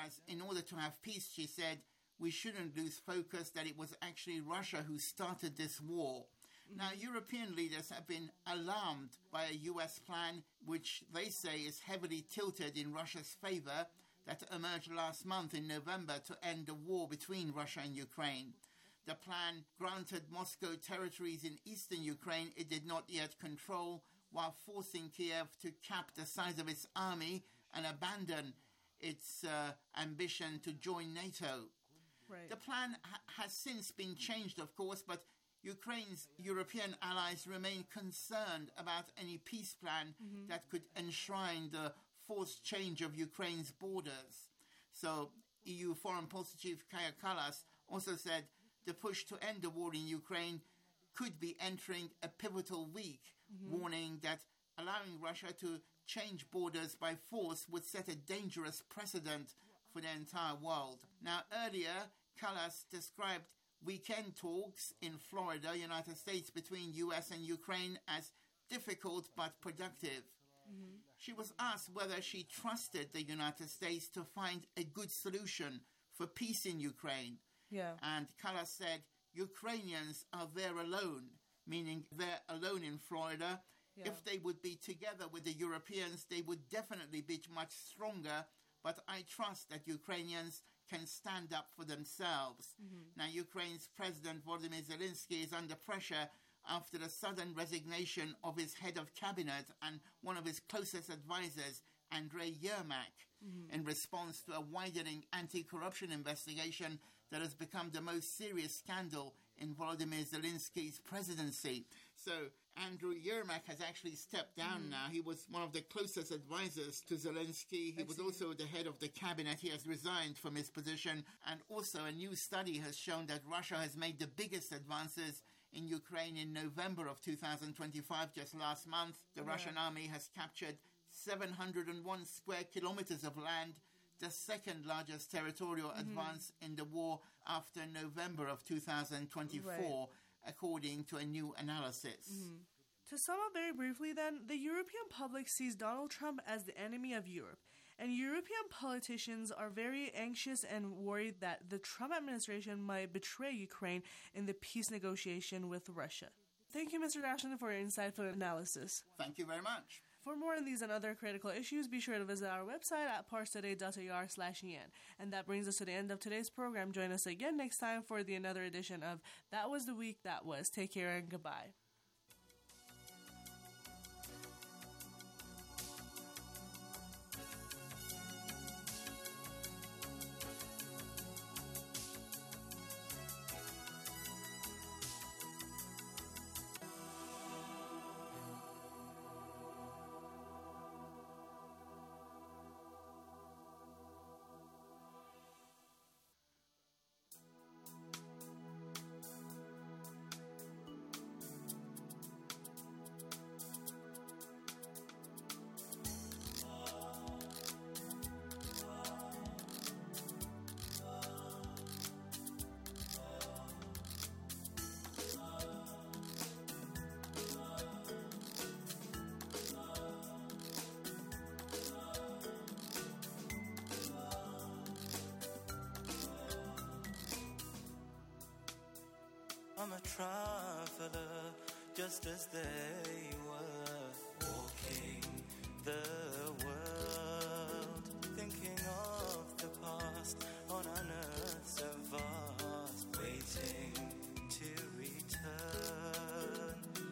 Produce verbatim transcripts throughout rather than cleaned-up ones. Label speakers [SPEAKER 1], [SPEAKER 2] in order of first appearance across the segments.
[SPEAKER 1] Whereas in order to have peace, she said, we shouldn't lose focus that it was actually Russia who started this war. Mm-hmm. Now, European leaders have been alarmed by a U S plan which they say is heavily tilted in Russia's favor that emerged last month in November to end the war between Russia and Ukraine. The plan granted Moscow territories in eastern Ukraine it did not yet control, while forcing Kiev to cap the size of its army and abandon its uh, ambition to join NATO.
[SPEAKER 2] Right.
[SPEAKER 1] The plan ha- has since been changed, of course, but Ukraine's European allies remain concerned about any peace plan mm-hmm. that could enshrine the forced change of Ukraine's borders. So E U Foreign Policy Chief Kaja Kallas also said the push to end the war in Ukraine could be entering a pivotal week, mm-hmm. warning that allowing Russia to change borders by force would set a dangerous precedent for the entire world. Now, earlier, Kallas described weekend talks in Florida, United States, between U S and Ukraine as difficult but productive. Mm-hmm. She was asked whether she trusted the United States to find a good solution for peace in Ukraine.
[SPEAKER 2] Yeah.
[SPEAKER 1] And Kallas said, Ukrainians are there alone, meaning they're alone in Florida. Yeah. If they would be together with the Europeans, they would definitely be much stronger. But I trust that Ukrainians can stand up for themselves. Mm-hmm. Now, Ukraine's President Volodymyr Zelensky is under pressure after the sudden resignation of his head of cabinet and one of his closest advisors, Andrei Yermak, mm-hmm. in response to a widening anti-corruption investigation that has become the most serious scandal in Volodymyr Zelensky's presidency. So Andrew Yermak has actually stepped down mm-hmm. now. He was one of the closest advisors to Zelensky. He was also the head of the cabinet. He has resigned from his position. And also a new study has shown that Russia has made the biggest advances in Ukraine in November of two thousand twenty-five, just last month. The yeah. Russian army has captured seven hundred one square kilometers of land, the second largest territorial mm-hmm. advance in the war after November of two thousand twenty-four, right. according to a new analysis.
[SPEAKER 2] Mm-hmm. To sum up very briefly then, the European public sees Donald Trump as the enemy of Europe, and European politicians are very anxious and worried that the Trump administration might betray Ukraine in the peace negotiation with Russia. Thank you, Mister Dashman, for your insightful analysis.
[SPEAKER 1] Thank you very much.
[SPEAKER 2] For more on these and other critical issues, be sure to visit our website at parstoday.ir slash yen. And that brings us to the end of today's program. Join us again next time for the another edition of That Was the Week That Was. Take care and goodbye.
[SPEAKER 3] I'm a traveler, just as they were, walking the world, thinking of the past on an earth so vast, waiting to return.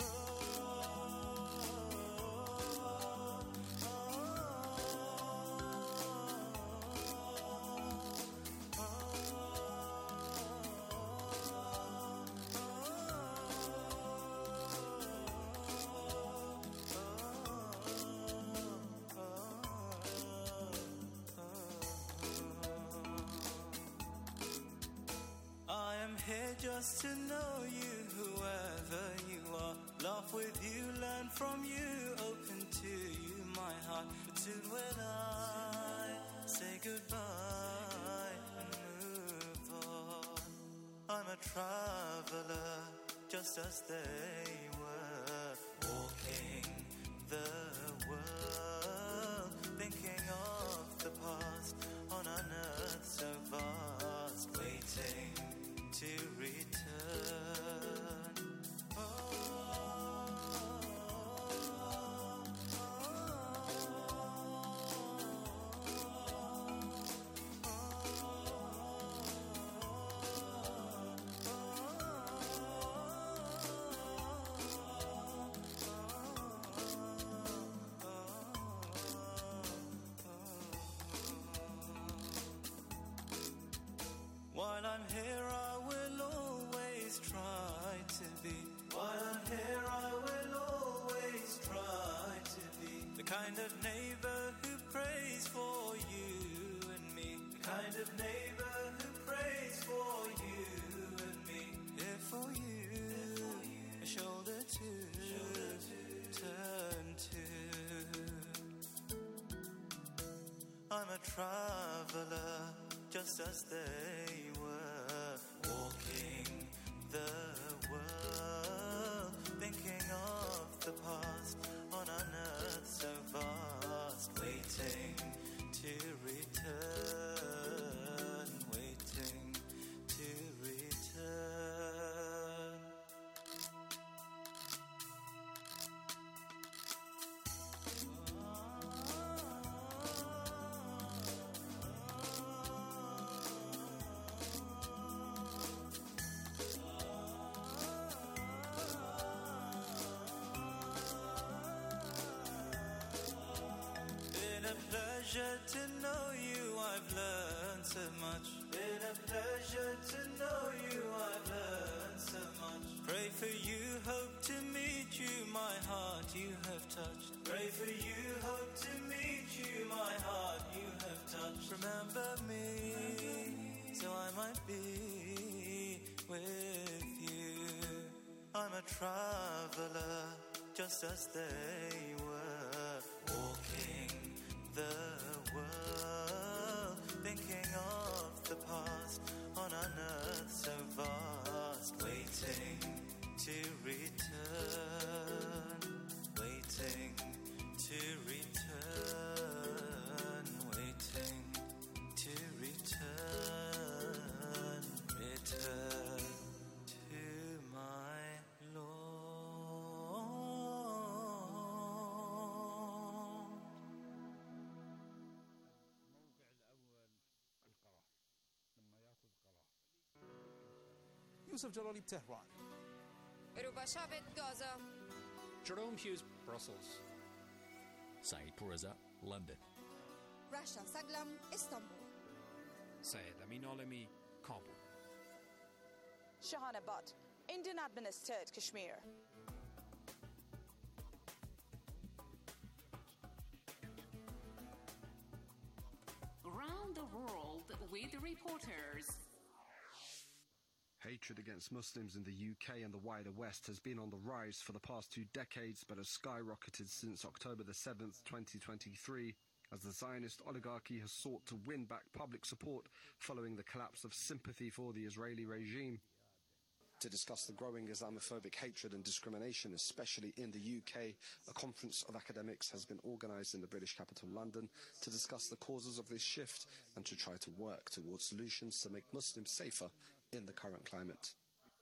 [SPEAKER 3] I am here just to know you, whoever you are. Laugh with you, learn from you, open to you my heart. But soon will I say goodbye and move on. I'm a traveler, just as they were, walking the world, thinking of the past on an kind of neighbor who prays for you and me. The kind of neighbor who prays for you and me. Here for you, a shoulder to, shoulder to turn to. I'm a traveler, just as they were, walking the world, thinking of the past on an earth so vast, waiting to return, waiting to return. Pleasure to know you, I've learned so much. Been a pleasure to know you, I've learned so much. Pray for you, hope to meet you, my heart you have touched. Pray for you, hope to meet you, my heart you have touched. Remember me, so I might be with you. I'm a traveler, just as they were, walking the world, thinking of the past on an earth so vast, waiting to return, waiting to return, waiting to return, return to my Lord.
[SPEAKER 4] Yusuf Jalali, Tehran.
[SPEAKER 5] Rubashavit, Gaza.
[SPEAKER 6] Jerome Hughes, Brussels.
[SPEAKER 7] Saeed Pourreza, London.
[SPEAKER 5] Rasha Saglam, Istanbul.
[SPEAKER 6] Syed Amin Olemi, Kabul.
[SPEAKER 8] Shahana Butt, Indian administered Kashmir.
[SPEAKER 9] Around the world with reporters.
[SPEAKER 10] Hatred against Muslims in the U K and the wider West has been on the rise for the past two decades, but has skyrocketed since October the seventh, twenty twenty-three, as the Zionist oligarchy has sought to win back public support following the collapse of sympathy for the Israeli regime. To discuss the growing Islamophobic hatred and discrimination, especially in the U K, a conference of academics has been organised in the British capital, London, to discuss the causes of this shift and to try to work towards solutions to make Muslims safer in the current climate.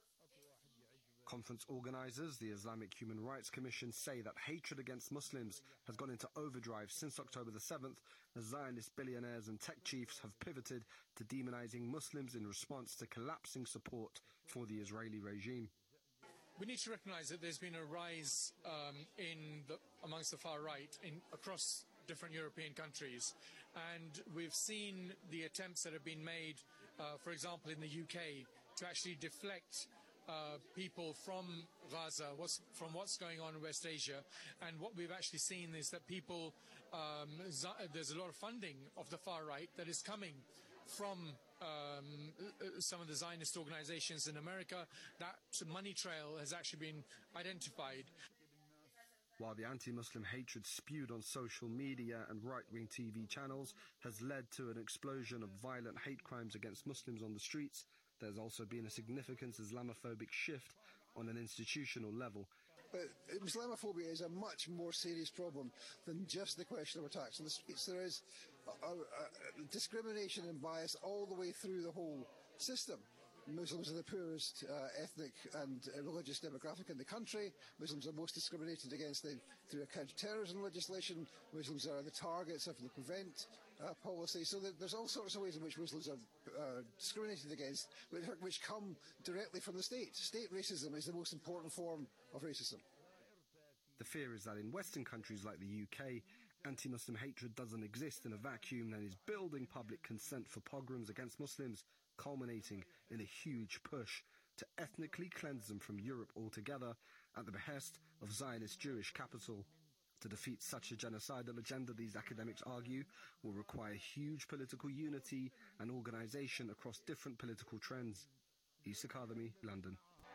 [SPEAKER 10] Conference organisers, the Islamic Human Rights Commission, say that hatred against Muslims has gone into overdrive since October the seventh, as Zionist billionaires and tech chiefs have pivoted to demonising Muslims in response to collapsing support for the Israeli regime.
[SPEAKER 11] We need to recognise that there's been a rise um, in the, amongst the far right in, across different European countries, and we've seen the attempts that have been made, uh, for example, in the U K, to actually deflect Uh, people from Gaza, what's, from what's going on in West Asia. And what we've actually seen is that people, um, there's a lot of funding of the far right that is coming from um, some of the Zionist organizations in America. That money trail has actually been identified.
[SPEAKER 10] While the anti-Muslim hatred spewed on social media and right-wing T V channels has led to an explosion of violent hate crimes against Muslims on the streets, there's also been a significant Islamophobic shift on an institutional level.
[SPEAKER 12] But Islamophobia is a much more serious problem than just the question of attacks on the streets. There is a, a, a discrimination and bias all the way through the whole system. Muslims are the poorest uh, ethnic and uh, religious demographic in the country. Muslims are most discriminated against in, through counter-terrorism legislation. Muslims are the targets of the Prevent uh, policy. So that there's all sorts of ways in which Muslims are uh, discriminated against, which, which come directly from the state. State racism is the most important form of racism.
[SPEAKER 10] The fear is that in Western countries like the U K, anti-Muslim hatred doesn't exist in a vacuum and is building public consent for pogroms against Muslims, culminating in a huge push to ethnically cleanse them from Europe altogether at the behest of Zionist Jewish capital. To defeat such a genocidal agenda, these academics argue, will require huge political unity and organisation across different political trends. East Academy, London.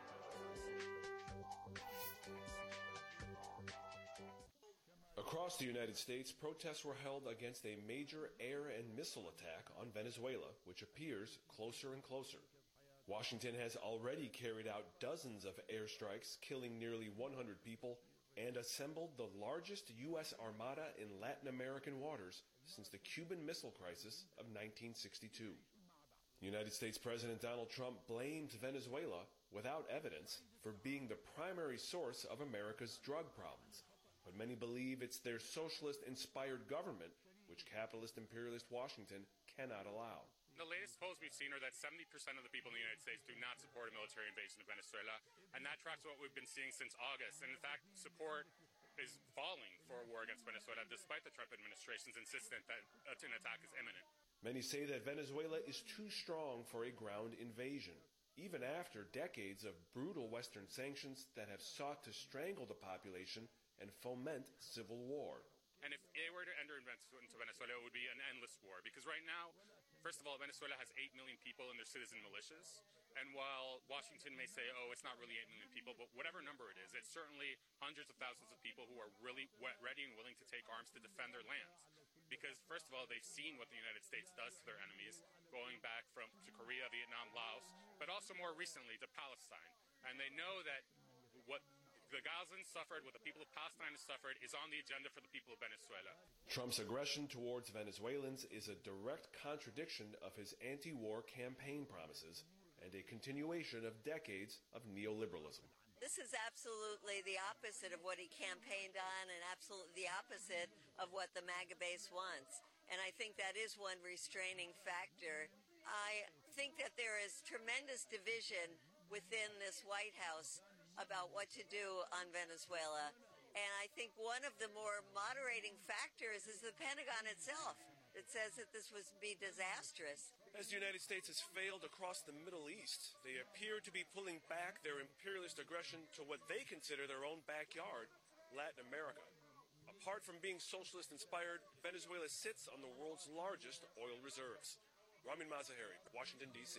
[SPEAKER 4] Across the United States, protests were held against a major air and missile attack on Venezuela, which appears closer and closer. Washington has already carried out dozens of airstrikes, killing nearly one hundred people, and assembled the largest U S armada in Latin American waters since the Cuban Missile Crisis of nineteen sixty-two. United States President Donald Trump blamed Venezuela, without evidence, for being the primary source of America's drug problems. But many believe it's their socialist-inspired government, which capitalist imperialist Washington cannot allow.
[SPEAKER 13] The latest polls we've seen are that seventy percent of the people in the United States do not support a military invasion of Venezuela, and that tracks what we've been seeing since August. And in fact, support is falling for a war against Venezuela, despite the Trump administration's insistence that an attack is imminent.
[SPEAKER 4] Many say that Venezuela is too strong for a ground invasion, even after decades of brutal Western sanctions that have sought to strangle the population and foment civil war.
[SPEAKER 13] And if they were to enter into Venezuela, it would be an endless war, because right now, first of all, Venezuela has eight million people in their citizen militias. And while Washington may say, oh, it's not really eight million people, but whatever number it is, it's certainly hundreds of thousands of people who are really ready and willing to take arms to defend their lands. Because, first of all, they've seen what the United States does to their enemies, going back from to Korea, Vietnam, Laos, but also more recently to Palestine. And they know that what the Gazans suffered, what the people of Palestine have suffered, is on the agenda for the people of Venezuela.
[SPEAKER 4] Trump's aggression towards Venezuelans is a direct contradiction of his anti-war campaign promises and a continuation of decades of neoliberalism.
[SPEAKER 14] This is absolutely the opposite of what he campaigned on and absolutely the opposite of what the MAGA base wants. And I think that is one restraining factor. I think that there is tremendous division within this White House about what to do on Venezuela. And I think one of the more moderating factors is the Pentagon itself. It says that this would be disastrous.
[SPEAKER 4] As the United States has failed across the Middle East, they appear to be pulling back their imperialist aggression to what they consider their own backyard, Latin America. Apart from being socialist-inspired, Venezuela sits on the world's largest oil reserves. Ramin Mazaheri, Washington, D C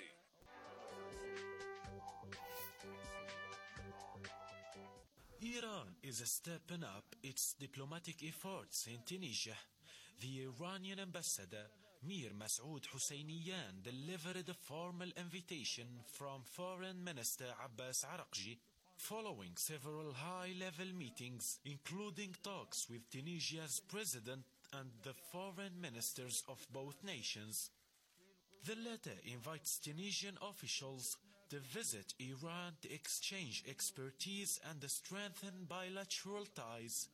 [SPEAKER 15] Iran is stepping up its diplomatic efforts in Tunisia. The Iranian ambassador, Mir Masoud Husseinian, delivered a formal invitation from Foreign Minister Abbas Araqji, following several high-level meetings, including talks with Tunisia's president and the foreign ministers of both nations. The letter invites Tunisian officials to visit Iran to exchange expertise and strengthen bilateral ties.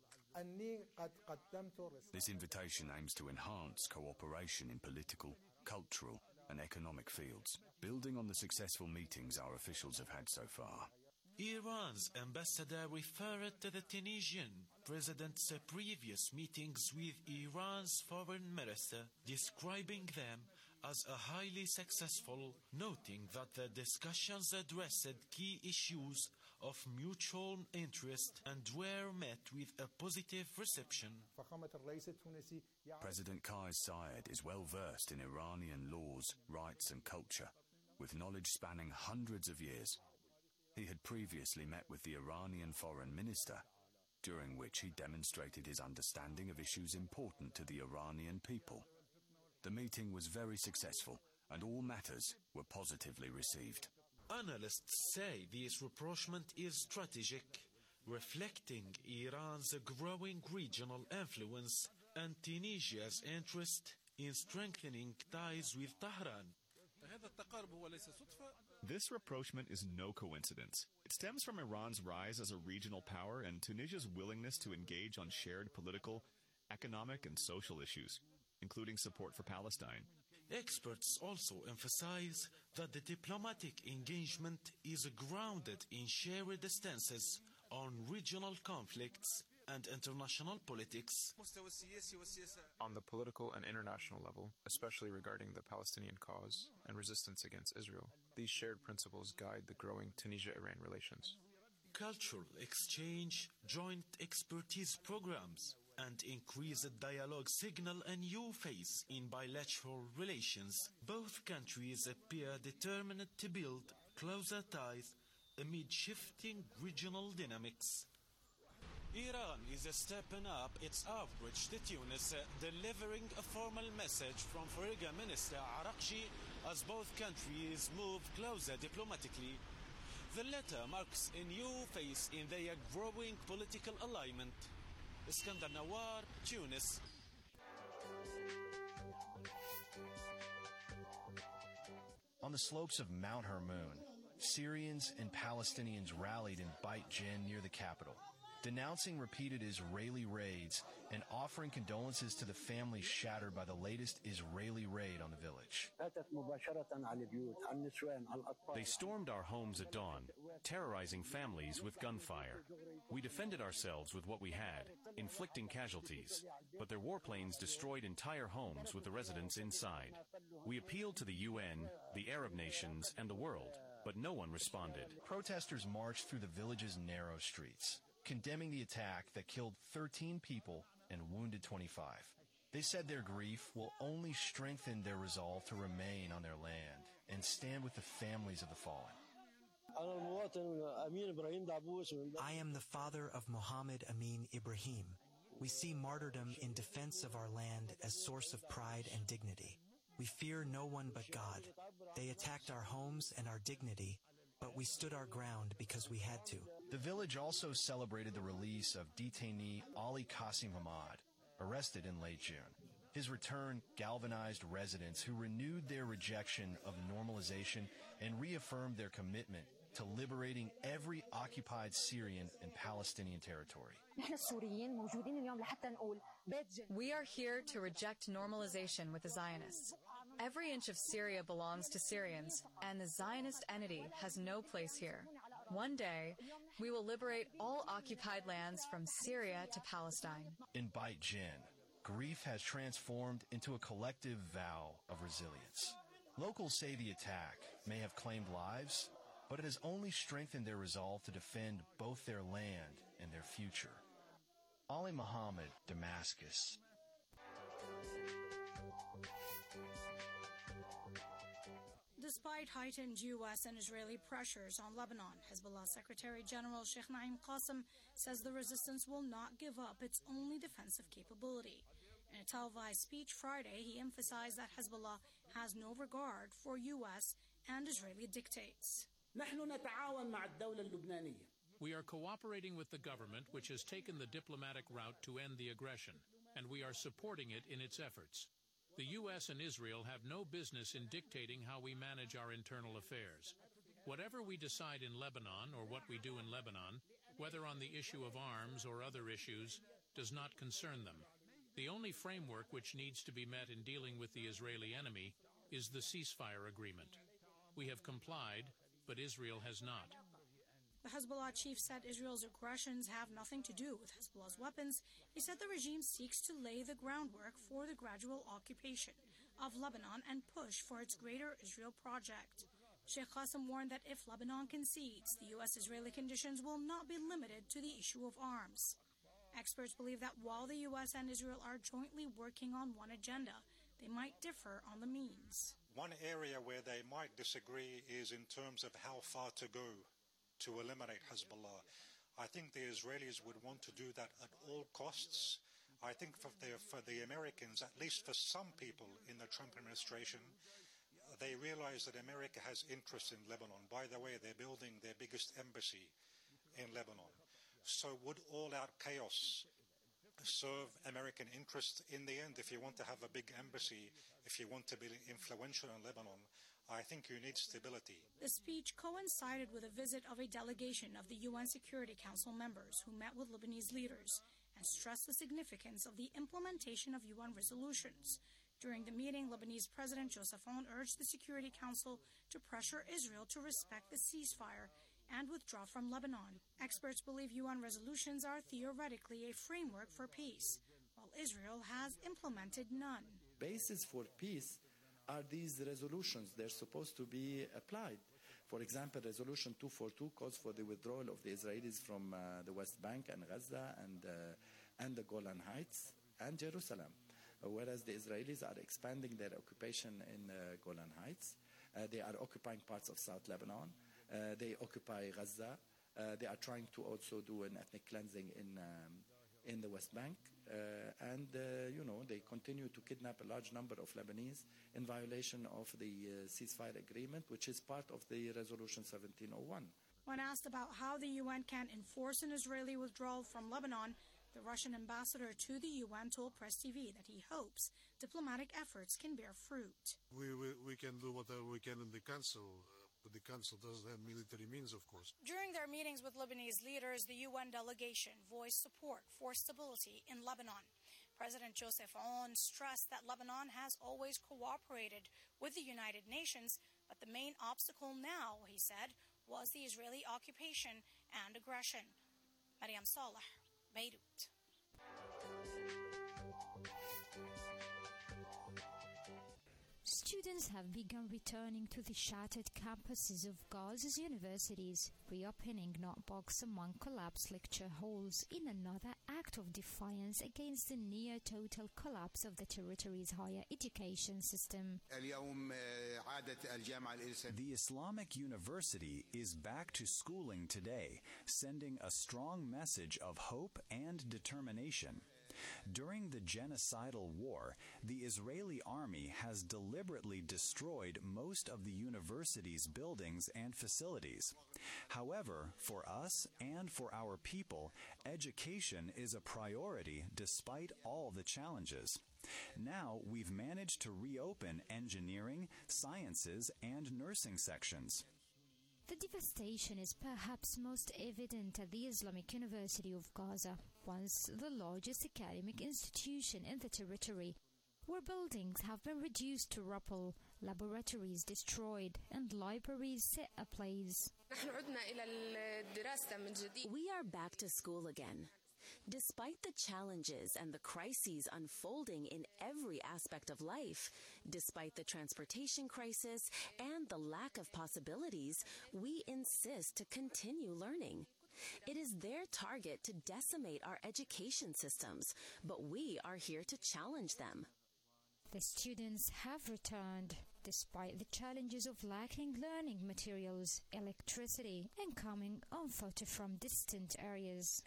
[SPEAKER 16] This invitation aims to enhance cooperation in political, cultural and economic fields, building on the successful meetings our officials have had so far.
[SPEAKER 15] Iran's ambassador referred to the Tunisian president's previous meetings with Iran's foreign minister, describing them as a highly successful, noting that the discussions addressed key issues of mutual interest and were met with a positive reception.
[SPEAKER 16] President Kais Saied is well versed in Iranian laws, rights and culture, with knowledge spanning hundreds of years. He had previously met with the Iranian foreign minister, during which he demonstrated his understanding of issues important to the Iranian people. The meeting was very successful, and all matters were positively received.
[SPEAKER 15] Analysts say this rapprochement is strategic, reflecting Iran's growing regional influence and Tunisia's interest in strengthening ties with Tehran.
[SPEAKER 17] This rapprochement is no coincidence. It stems from Iran's rise as a regional power and Tunisia's willingness to engage on shared political, economic, and social issues, including support for Palestine.
[SPEAKER 15] Experts also emphasize that the diplomatic engagement is grounded in shared stances on regional conflicts and international politics.
[SPEAKER 18] On the political and international level, especially regarding the Palestinian cause and resistance against Israel, these shared principles guide the growing Tunisia-Iran relations.
[SPEAKER 15] cultural exchange, joint expertise programs, and increased dialogue signal a new phase in bilateral relations. Both countries appear determined to build closer ties amid shifting regional dynamics. Iran is stepping up its outreach to Tunis, delivering a formal message from Foreign Minister Arakchi as both countries move closer diplomatically. The letter marks a new phase in their growing political alignment. Iskandar Nawar, Tunis.
[SPEAKER 19] On the slopes of Mount Hermon, Syrians and Palestinians rallied in Beit Jin near the capital, denouncing repeated Israeli raids and offering condolences to the families shattered by the latest Israeli raid on the village.
[SPEAKER 20] They stormed our homes at dawn, terrorizing families with gunfire. We defended ourselves with what we had, inflicting casualties, but their warplanes destroyed entire homes with the residents inside. We appealed to the U N, the Arab nations, and the world, but no one responded.
[SPEAKER 19] Protesters marched through the village's narrow streets, condemning the attack that killed thirteen people and wounded twenty-five. They said their grief will only strengthen their resolve to remain on their land and stand with the families of the fallen.
[SPEAKER 21] I am the father of Mohammed Amin Ibrahim. We see martyrdom in defense of our land as source of pride and dignity. We fear no one but God. They attacked our homes and our dignity, but we stood our ground because we had to.
[SPEAKER 19] The village also celebrated the release of detainee Ali Qasim Hamad, arrested in late June. His return galvanized residents who renewed their rejection of normalization and reaffirmed their commitment to liberating every occupied Syrian and Palestinian territory.
[SPEAKER 22] We are here to reject normalization with the Zionists. Every inch of Syria belongs to Syrians, and the Zionist entity has no place here. One day, we will liberate all occupied lands from Syria to Palestine.
[SPEAKER 19] In Beit Jin, grief has transformed into a collective vow of resilience. Locals say the attack may have claimed lives, but it has only strengthened their resolve to defend both their land and their future. Ali Muhammad, Damascus.
[SPEAKER 23] Despite heightened U S and Israeli pressures on Lebanon, Hezbollah Secretary General Sheikh Naim Qassem says the resistance will not give up its only defensive capability. In a televised speech Friday, he emphasized that Hezbollah has no regard for U S and Israeli dictates.
[SPEAKER 6] We are cooperating with the government, which has taken the diplomatic route to end the aggression, and we are supporting it in its efforts. The U S and Israel have no business in dictating how we manage our internal affairs. Whatever we decide in Lebanon or what we do in Lebanon, whether on the issue of arms or other issues, does not concern them. The only framework which needs to be met in dealing with the Israeli enemy is the ceasefire agreement. We have complied, but Israel has not.
[SPEAKER 23] The Hezbollah chief said Israel's aggressions have nothing to do with Hezbollah's weapons. He said the regime seeks to lay the groundwork for the gradual occupation of Lebanon and push for its Greater Israel project. Sheikh Qassem warned that if Lebanon concedes, the U S-Israeli conditions will not be limited to the issue of arms. Experts believe that while the U S and Israel are jointly working on one agenda, they might differ on the means.
[SPEAKER 24] One area where they might disagree is in terms of how far to go to eliminate Hezbollah. I think the Israelis would want to do that at all costs. I think for the, for the Americans, at least for some people in the Trump administration, they realize that America has interest in Lebanon. By the way, they're building their biggest embassy in Lebanon. So would all-out chaos serve American interest in the end? If you want to have a big embassy, if you want to be influential in Lebanon, I think you need stability.
[SPEAKER 23] The speech coincided with a visit of a delegation of the U N Security Council members who met with Lebanese leaders and stressed the significance of the implementation of U N resolutions. During the meeting, Lebanese President Joseph Aoun urged the Security Council to pressure Israel to respect the ceasefire and withdraw from Lebanon. Experts believe U N resolutions are theoretically a framework for peace, while Israel has implemented none.
[SPEAKER 25] Basis for peace are these resolutions. They're supposed to be applied.
[SPEAKER 1] For example, Resolution two forty-two calls for the withdrawal of the Israelis from uh, the West Bank and Gaza and, uh, and the Golan Heights and Jerusalem, uh, whereas the Israelis are expanding their occupation in uh, Golan Heights. Uh, they are occupying parts of South Lebanon. Uh, they occupy Gaza. Uh, they are trying to also do an ethnic cleansing in um, in the West Bank. Uh, and, uh, you know, they continue to kidnap a large number of Lebanese in violation of the uh, ceasefire agreement, which is part of the Resolution seventeen oh one.
[SPEAKER 23] When asked about how the U N can enforce an Israeli withdrawal from Lebanon, the Russian ambassador to the U N told Press T V that he hopes diplomatic efforts can bear fruit.
[SPEAKER 2] We, we, we can do whatever we can in the Council, uh, but the Council doesn't have military means, of course.
[SPEAKER 23] During their meetings with Lebanese leaders, the U N delegation voiced support for stability in Lebanon. President Joseph Aoun stressed that Lebanon has always cooperated with the United Nations, but the main obstacle now, he said, was the Israeli occupation and aggression. Mariam Saleh, Beirut.
[SPEAKER 3] Students have begun returning to the shattered campuses of Gaza's universities, reopening notebooks among collapsed lecture halls in another act of defiance against the near-total collapse of the territory's higher education system.
[SPEAKER 16] The Islamic University is back to schooling today, sending a strong message of hope and determination. During the genocidal war, the Israeli army has deliberately destroyed most of the university's buildings and facilities. However, for us and for our people, education is a priority despite all the challenges. Now we've managed to reopen engineering, sciences, and nursing sections.
[SPEAKER 3] The devastation is perhaps most evident at the Islamic University of Gaza, once the largest academic institution in the territory, where buildings have been reduced to rubble, laboratories destroyed, and libraries set ablaze.
[SPEAKER 7] We are back to school again. Despite the challenges and the crises unfolding in every aspect of life, despite the transportation crisis and the lack of possibilities, we insist to continue learning. It is their target to decimate our education systems, but we are here to challenge them.
[SPEAKER 3] The students have returned, despite the challenges of lacking learning materials, electricity, and coming on foot from distant areas.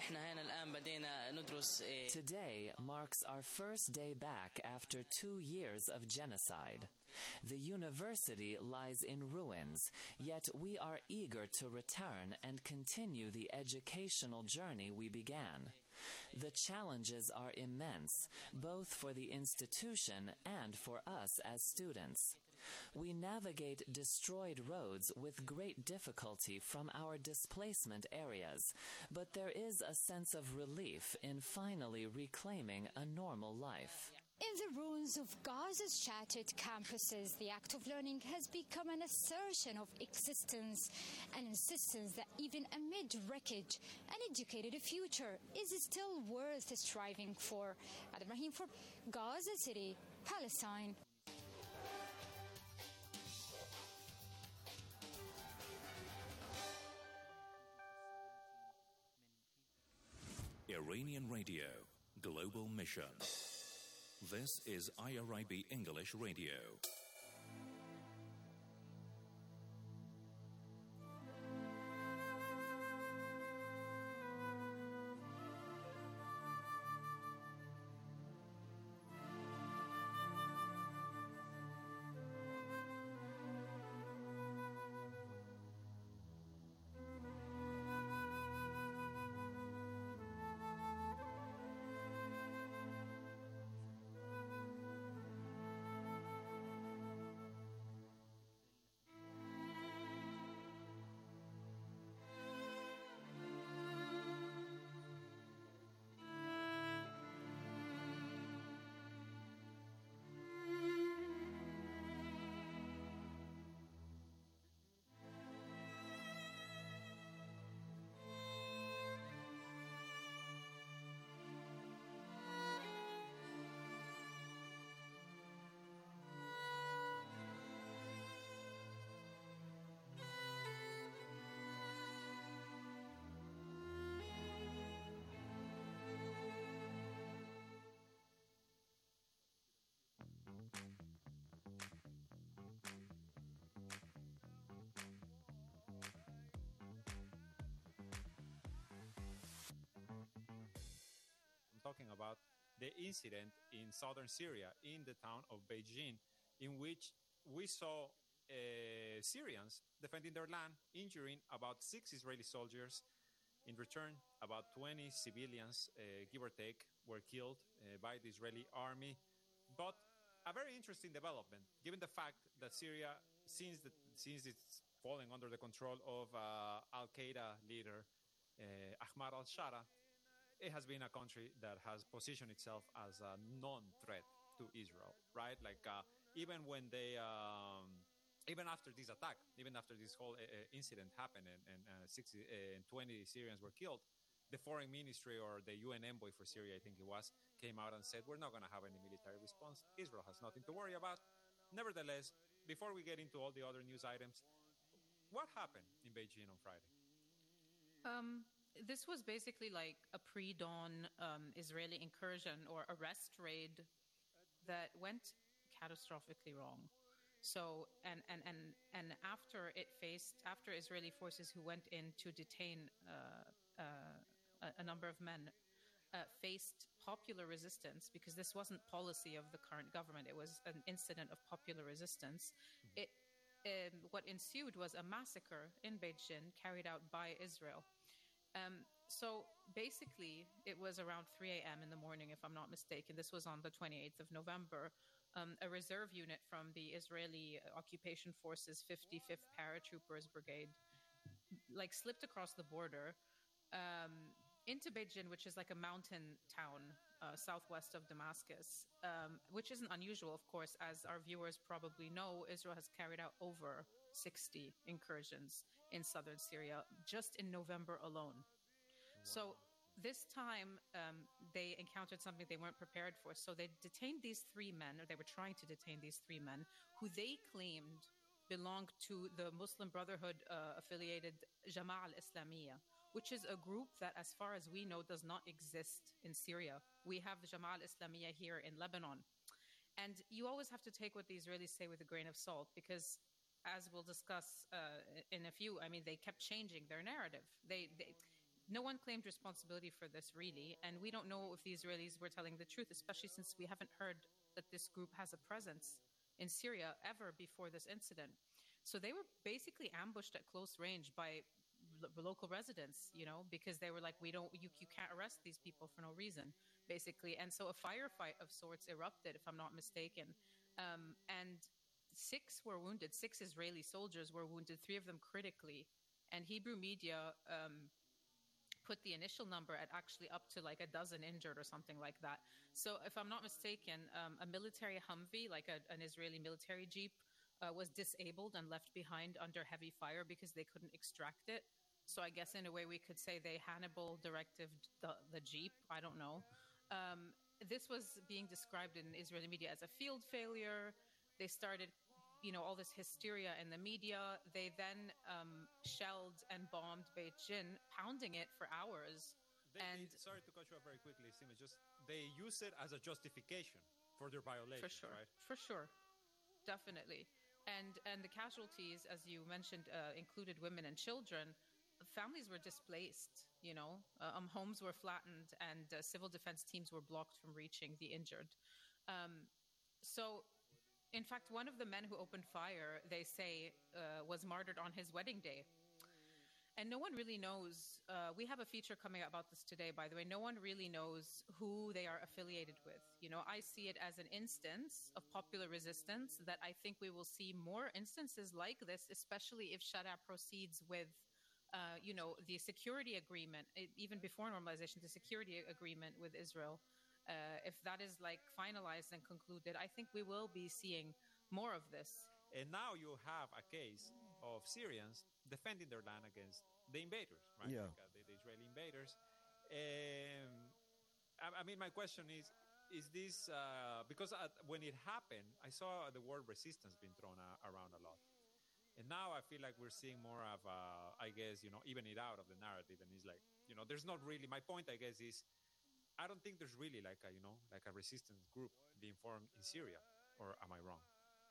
[SPEAKER 25] Today marks our first day back after two years of genocide. The university lies in ruins, yet we are eager to return and continue the educational journey we began. The challenges are immense, both for the institution and for us as students. We navigate destroyed roads with great difficulty from our displacement areas, but there is a sense of relief in finally reclaiming a normal life.
[SPEAKER 3] In the ruins of Gaza's shattered campuses, the act of learning has become an assertion of existence, an insistence that even amid wreckage, an educated future is still worth striving for. Adam Rahim for Gaza City, Palestine.
[SPEAKER 26] Iranian Radio, Global Mission. This is I R I B English Radio.
[SPEAKER 5] about the incident in southern Syria, in the town of Beijing, in which we saw uh, Syrians defending their land, injuring about six Israeli soldiers. In return, about twenty civilians, uh, give or take, were killed uh, by the Israeli army. But a very interesting development, given the fact that Syria, since, the, since it's falling under the control of uh, Al-Qaeda leader uh, Ahmad al-Shara, it has been a country that has positioned itself as a non-threat to Israel, right? Like uh, even when they, um, even after this attack, even after this whole uh, incident happened and, and uh, sixty, uh, twenty Syrians were killed, the foreign ministry or the U N envoy for Syria, I think it was, came out and said, we're not going to have any military response. Israel has nothing to worry about. Nevertheless, before we get into all the other news items, what happened in Beijing on Friday?
[SPEAKER 8] Um, this was basically like a pre-dawn um, Israeli incursion or arrest raid that went catastrophically wrong. So, and, and, and, and after it faced, after Israeli forces who went in to detain uh, uh, a, a number of men uh, faced popular resistance, because this wasn't policy of the current government, it was an incident of popular resistance. Mm-hmm. It, um, what ensued was a massacre in Beijing carried out by Israel. Um, so basically, it was around three a.m. in the morning, if I'm not mistaken. This was on the twenty-eighth of November. Um, a reserve unit from the Israeli occupation forces fifty-fifth Paratroopers Brigade like slipped across the border um, into Beijing, which is like a mountain town uh, southwest of Damascus, um, which isn't unusual, of course. As our viewers probably know, Israel has carried out over sixty incursions in southern Syria just in November alone. Wow. So this time um, they encountered something they weren't prepared for. So they detained these three men, or they were trying to detain these three men, who they claimed belonged to the Muslim Brotherhood uh, affiliated Jama'a al-Islamiyya, which is a group that, as far as we know, does not exist in Syria. We have the Jama'a al-Islamiyya here in Lebanon. And you always have to take what the Israelis say with a grain of salt, because as we'll discuss uh, in a few, I mean, they kept changing their narrative. They, they, no one claimed responsibility for this, really, and we don't know if the Israelis were telling the truth, especially since we haven't heard that this group has a presence in Syria ever before this incident. So they were basically ambushed at close range by lo- local residents, you know, because they were like, we don't, you, you can't arrest these people for no reason, basically. And so a firefight of sorts erupted, if I'm not mistaken. Um, and Six were wounded. Six Israeli soldiers were wounded, three of them critically. And Hebrew media um, put the initial number at actually up to like a dozen injured or something like that. So if I'm not mistaken, um, a military Humvee, like a, an Israeli military jeep, uh, was disabled and left behind under heavy fire because they couldn't extract it. So I guess in a way we could say they Hannibal directed the, the jeep. I don't know. Um, this was being described in Israeli media as a field failure. They started, you know, all this hysteria in the media. They then um, shelled and bombed Beijing, pounding it for hours.
[SPEAKER 5] They,
[SPEAKER 8] and
[SPEAKER 5] they, sorry to cut you off very quickly, Sima. Just they use it as a justification for their violation.
[SPEAKER 8] For sure,
[SPEAKER 5] right?
[SPEAKER 8] For sure, definitely. And and the casualties, as you mentioned, uh, included women and children. Families were displaced. You know, uh, um, homes were flattened, and uh, civil defense teams were blocked from reaching the injured. Um, so. In fact, one of the men who opened fire, they say, uh, was martyred on his wedding day. And no one really knows. Uh, we have a feature coming out about this today, by the way. No one really knows who they are affiliated with. You know, I see it as an instance of popular resistance that I think we will see more instances like this, especially if Shara proceeds with, uh, you know, the security agreement, it, even before normalization, the security agreement with Israel. Uh, if that is like finalized and concluded, I think we will be seeing more of this.
[SPEAKER 5] And now you have a case of Syrians defending their land against the invaders, right?
[SPEAKER 9] Yeah.
[SPEAKER 5] Like, uh, the, the Israeli invaders. Um, I, I mean, my question is, is this, uh, because uh, when it happened, I saw the word resistance being thrown uh, around a lot. And now I feel like we're seeing more of, uh, I guess, you know, even it out of the narrative. And it's like, you know, there's not really, my point, I guess, is, I don't think there's really like a, you know, like a resistance group being formed in Syria, or am I wrong?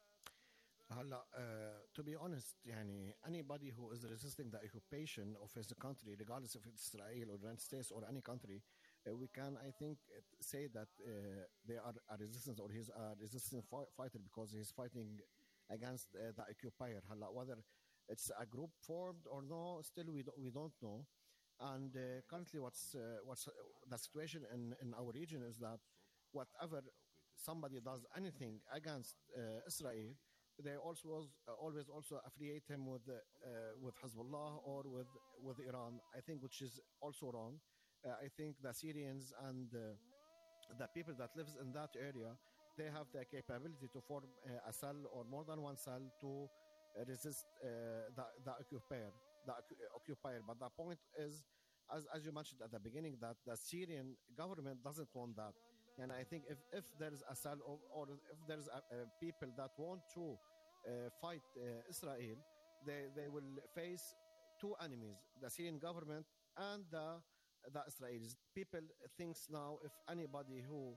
[SPEAKER 9] هلا uh, to be honest يعني anybody who is resisting the occupation of his country regardless if it's Israel or the United States or any country uh, we can, I think, uh, say that uh, they are a resistance or he's a resistance fi- fighter because he's fighting against uh, the occupier. هلا whether it's a group formed or no, still we don't, we don't know. And uh, currently, what's uh, what's uh, the situation in, in our region is that whatever somebody does anything against uh, Israel, they also was, uh, always also affiliate him with uh, with Hezbollah or with with Iran. I think which is also wrong. Uh, I think the Syrians and uh, the people that lives in that area, they have the capability to form uh, a cell or more than one cell to uh, resist uh, the the occupier, the occupier. But the point is, as as you mentioned at the beginning, that the Syrian government doesn't want that. And I think if, if there's a cell or, or if there's a, a people that want to uh, fight uh, Israel, they, they will face two enemies, the Syrian government and the, the Israelis. People thinks now if anybody who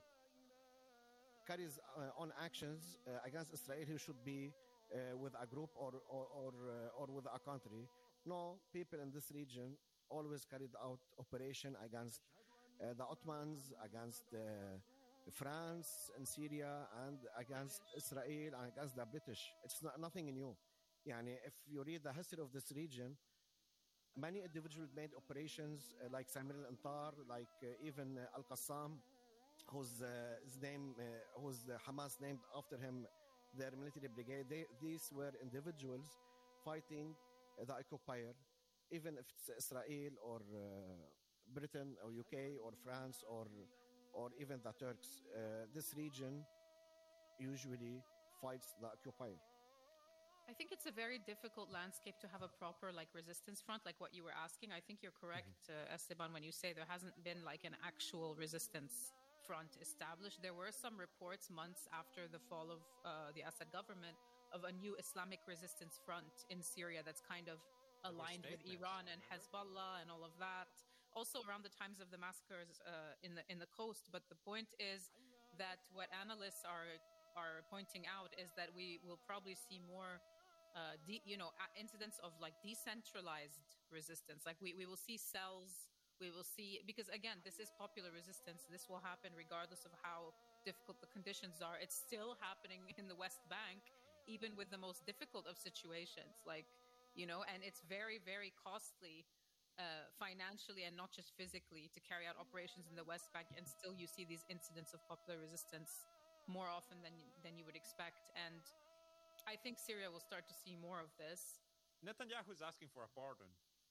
[SPEAKER 9] carries uh, on actions uh, against Israel, he should be uh, with a group or, or, or, uh, or with a country. No, people in this region always carried out operation against Uh, the Ottomans, against uh, France and Syria, and against Israel, and against the British. It's not, nothing new. Yani, if you read the history of this region, many individuals made operations uh, like Samir al-Antar, like uh, even uh, Al-Qassam, whose uh, his name, uh, whose uh, Hamas named after him, their military brigade. They, these were individuals fighting uh, the occupier, even if it's Israel or uh, Britain or U K or France or or even the Turks. Uh, this region usually fights the occupier.
[SPEAKER 8] I think it's a very difficult landscape to have a proper like resistance front, like what you were asking. I think you're correct, mm-hmm. uh, Esteban, when you say there hasn't been like an actual resistance front established. There were some reports months after the fall of uh, the Assad government of a new Islamic resistance front in Syria that's kind of aligned with Iran and Hezbollah and all of that. Also around the times of the massacres uh, in the in the coast. But the point is that what analysts are are pointing out is that we will probably see more, uh, de- you know, incidents of like decentralized resistance. Like we, we will see cells. We will see, because again, this is popular resistance. This will happen regardless of how difficult the conditions are. It's still happening in the West Bank, even with the most difficult of situations. Like, you know, and it's very, very costly. Uh, financially and not just physically to carry out operations in the West Bank, and still you see these incidents of popular resistance more often than than you would expect. And I think Syria will start to see more of this.
[SPEAKER 5] Netanyahu is asking for a pardon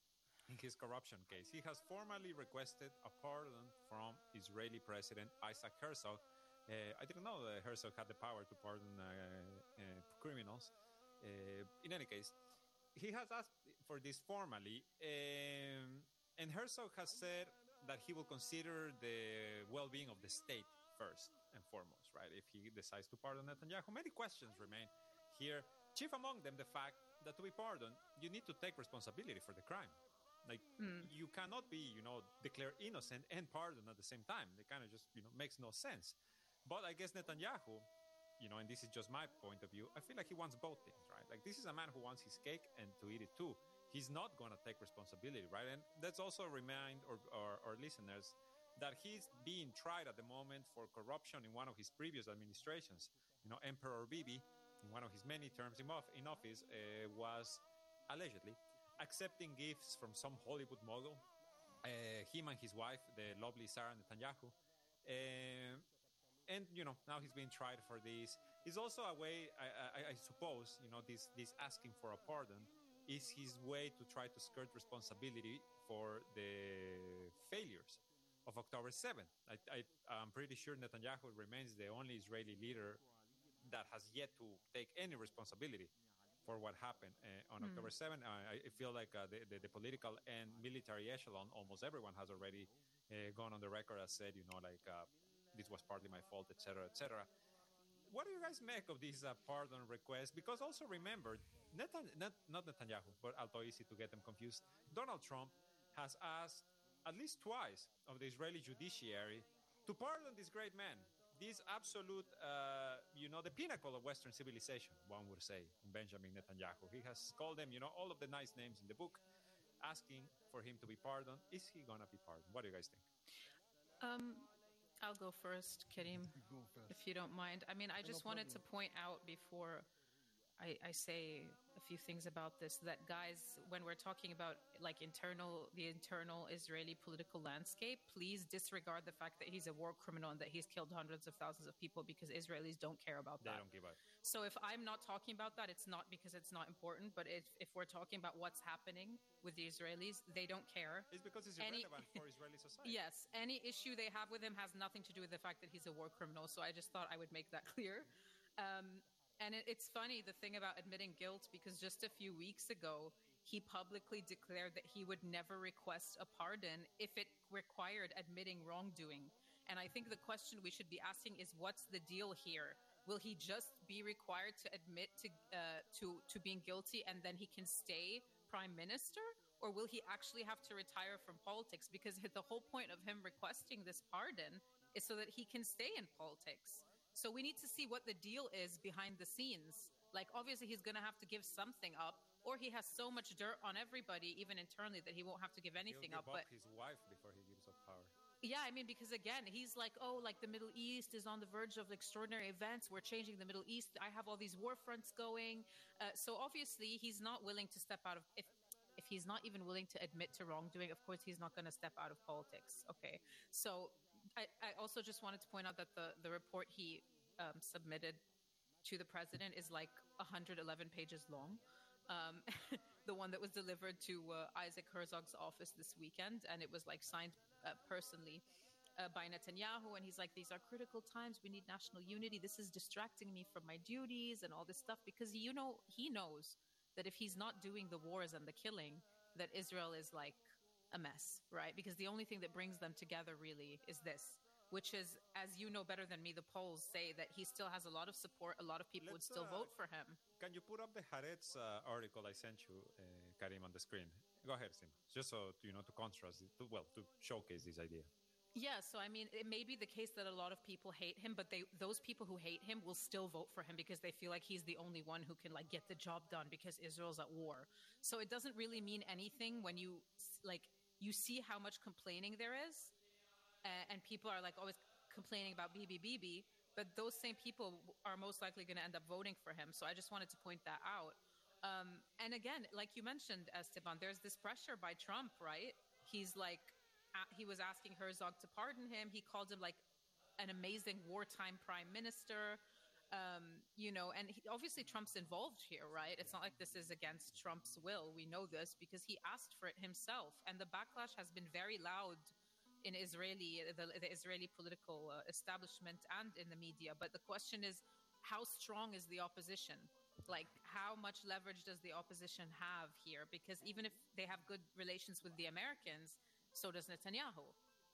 [SPEAKER 5] in his corruption case. He has formally requested a pardon from Israeli President Isaac Herzog. Uh, I didn't know that Herzog had the power to pardon uh, uh, criminals. Uh, in any case, he has asked for this formally, um, and Herzog has said that he will consider the well-being of the state first and foremost, right? If he decides to pardon Netanyahu, many questions remain here. Chief among them, the fact that to be pardoned, you need to take responsibility for the crime. Like, mm. you cannot be, you know, declared innocent and pardoned at the same time. It kind of just, you know, makes no sense. But I guess Netanyahu, you know, and this is just my point of view, I feel like he wants both things, right? Like, this is a man who wants his cake and to eat it too. He's not going to take responsibility, right? And let's also remind our, our, our listeners that he's being tried at the moment for corruption in one of his previous administrations. You know, Emperor Bibi, in one of his many terms in, off, in office, uh, was allegedly accepting gifts from some Hollywood mogul, uh, him and his wife, the lovely Sarah Netanyahu. Uh, And, you know, now he's being tried for this. It's also a way, I, I, I suppose, you know, this, this asking for a pardon is his way to try to skirt responsibility for the failures of October seventh. I, I, I'm pretty sure Netanyahu remains the only Israeli leader that has yet to take any responsibility for what happened uh, on mm. October seventh. Uh, I feel like uh, the, the, the political and military echelon, almost everyone has already uh, gone on the record and said, you know, like, uh, this was partly my fault, et cetera, et cetera. What do you guys make of this uh, pardon request? Because also remember, Netan- not, not Netanyahu, but Al-Toisi to get them confused, Donald Trump has asked at least twice of the Israeli judiciary to pardon this great man, this absolute, uh, you know, the pinnacle of Western civilization, one would say, Benjamin Netanyahu. He has called them, you know, all of the nice names in the book, asking for him to be pardoned. Is he going to be pardoned? What do you guys think?
[SPEAKER 8] Um, I'll go first, Karim, if you don't mind. I mean, I just wanted to point out before I, I say a few things about this that, guys, when we're talking about like internal, the internal Israeli political landscape, please disregard the fact that he's a war criminal and that he's killed hundreds of thousands of people, because Israelis don't care about
[SPEAKER 5] They
[SPEAKER 8] that.
[SPEAKER 5] don't give up.
[SPEAKER 8] So if I'm not talking about that, it's not because it's not important, but if, if we're talking about what's happening with the Israelis, they don't care.
[SPEAKER 5] It's because it's
[SPEAKER 8] Any-
[SPEAKER 5] irrelevant for Israeli society.
[SPEAKER 8] Yes, any issue they have with him has nothing to do with the fact that he's a war criminal. So I just thought I would make that clear. Um, and it, it's funny, the thing about admitting guilt, because just a few weeks ago, he publicly declared that he would never request a pardon if it required admitting wrongdoing. And I think the question we should be asking is, what's the deal here? Will he just be required to admit to uh, to to being guilty and then he can stay prime minister? Or will he actually have to retire from politics? Because the whole point of him requesting this pardon is so that he can stay in politics. So we need to see what the deal is behind the scenes. Like, obviously, he's going to have to give something up, or he has so much dirt on everybody, even internally, that he won't have to give anything
[SPEAKER 5] He'll
[SPEAKER 8] up.
[SPEAKER 5] give
[SPEAKER 8] But
[SPEAKER 5] up his wife before he gives up power.
[SPEAKER 8] yeah, I mean, because again, he's like, oh, like the Middle East is on the verge of extraordinary events. We're changing the Middle East. I have all these war fronts going. Uh, so obviously, he's not willing to step out of. If if he's not even willing to admit to wrongdoing, of course, he's not going to step out of politics. Okay, so I, I also just wanted to point out that the the report he um, submitted to the president is like one hundred eleven pages long. Um, the one that was delivered to uh, Isaac Herzog's office this weekend, and it was like signed uh, personally uh, by Netanyahu. And he's like, these are critical times. We need national unity. This is distracting me from my duties and all this stuff, because, you know, he knows that if he's not doing the wars and the killing, that Israel is like a mess, right? Because the only thing that brings them together really is this, which is, as you know better than me, the polls say that he still has a lot of support. A lot of people would
[SPEAKER 5] Let's,
[SPEAKER 8] still
[SPEAKER 5] uh,
[SPEAKER 8] vote for him.
[SPEAKER 5] Can you put up the Haaretz uh, article I sent you, uh, Karim, on the screen? Go ahead, Sim. Just so, you know, to contrast, it, to, well, to showcase this idea.
[SPEAKER 8] Yeah, so I mean, it may be the case that a lot of people hate him, but they those people who hate him will still vote for him because they feel like he's the only one who can like get the job done because Israel's at war. So it doesn't really mean anything when you like you see how much complaining there is, uh, and people are like always complaining about Bibi Bibi, but those same people are most likely going to end up voting for him. So I just wanted to point that out. Um, and again, like you mentioned, Esteban, there's this pressure by Trump, right? He's like. He was asking Herzog to pardon him. He called him like an amazing wartime prime minister, um, you know, and he, obviously Trump's involved here, right? It's not like this is against Trump's will. We know this because he asked for it himself. And the backlash has been very loud in Israeli, the, the Israeli political uh, establishment and in the media. But the question is, how strong is the opposition? Like, how much leverage does the opposition have here? Because even if they have good relations with the Americans, so does Netanyahu.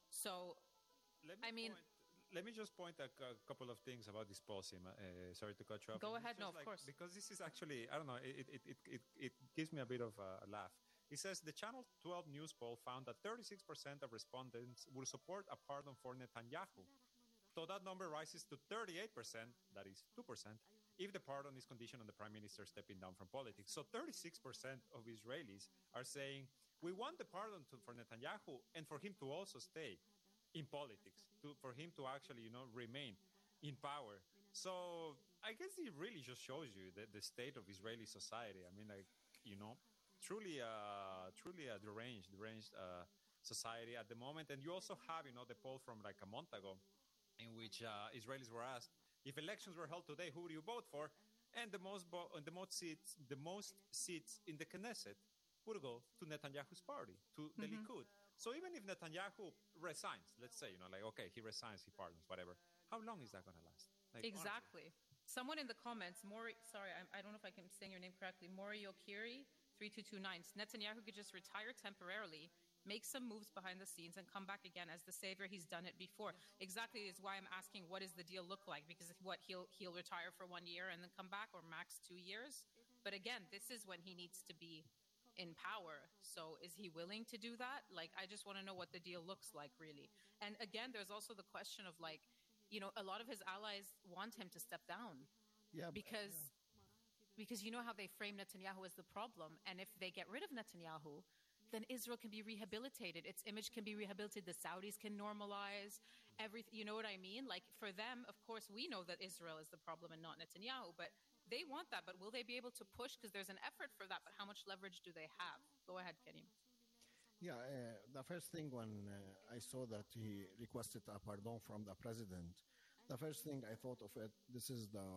[SPEAKER 8] So,
[SPEAKER 5] let me
[SPEAKER 8] I mean...
[SPEAKER 5] Point, let me just point a, a couple of things about this policy. Uh, sorry to cut you off.
[SPEAKER 8] Go
[SPEAKER 5] It's
[SPEAKER 8] ahead,
[SPEAKER 5] just
[SPEAKER 8] no, of
[SPEAKER 5] like,
[SPEAKER 8] course.
[SPEAKER 5] Because this is actually, I don't know, it, it, it, it, it gives me a bit of a laugh. It says the Channel twelve news poll found that thirty-six percent of respondents would support a pardon for Netanyahu. So that number rises to thirty-eight percent, that is two percent, if the pardon is conditioned on the prime minister stepping down from politics. So thirty-six percent of Israelis are saying, we want the pardon to, for Netanyahu and for him to also stay in politics, to, for him to actually, you know, remain in power. So I guess it really just shows you the, the state of Israeli society. I mean, like, you know, truly, uh, truly a deranged, deranged uh, society at the moment. And you also have, you know, the poll from like a month ago in which uh, Israelis were asked, if elections were held today, who would you vote for? And the most, bo- the most seats, the most seats in the Knesset would go to Netanyahu's party, to the
[SPEAKER 8] Mhm.
[SPEAKER 5] Likud. So even if Netanyahu resigns, let's say, you know, like, okay, he resigns, he pardons, whatever, how long is that going to last? Like,
[SPEAKER 8] Exactly. Someone in the comments, Mori, sorry, I, I don't know if I can say your name correctly, Mori Okiri, three two two nine, Netanyahu could just retire temporarily, make some moves behind the scenes, and come back again as the savior. He's done it before. Exactly is why I'm asking, what does the deal look like? Because what, he'll he'll retire for one year and then come back, or max two years. But again, this is when he needs to be in power. So is he willing to do that? Like, I just want to know what the deal looks like, really. And again, there's also the question of, like, you know, a lot of his allies want him to step down.
[SPEAKER 9] Yeah,
[SPEAKER 8] because because you know how they frame Netanyahu as the problem, and if they get rid of Netanyahu, then Israel can be rehabilitated. Its image can be rehabilitated. The Saudis can normalize everything. You know what I mean? Like, for them, of course, we know that Israel is the problem and not Netanyahu, but they want that. But will they be able to push? Because there's an effort for that, but how much leverage do they have? Go ahead, Karim.
[SPEAKER 9] Yeah, uh, the first thing when uh, I saw that he requested a pardon from the president, the first thing I thought of it, this is the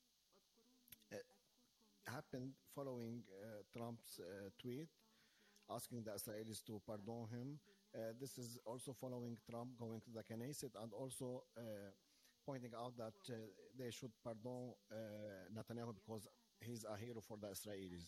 [SPEAKER 9] uh, happened following uh, Trump's uh, tweet asking the Israelis to pardon him. Uh, this is also following Trump going to the Knesset and also uh, pointing out that uh, they should pardon uh, Netanyahu because he's a hero for the Israelis.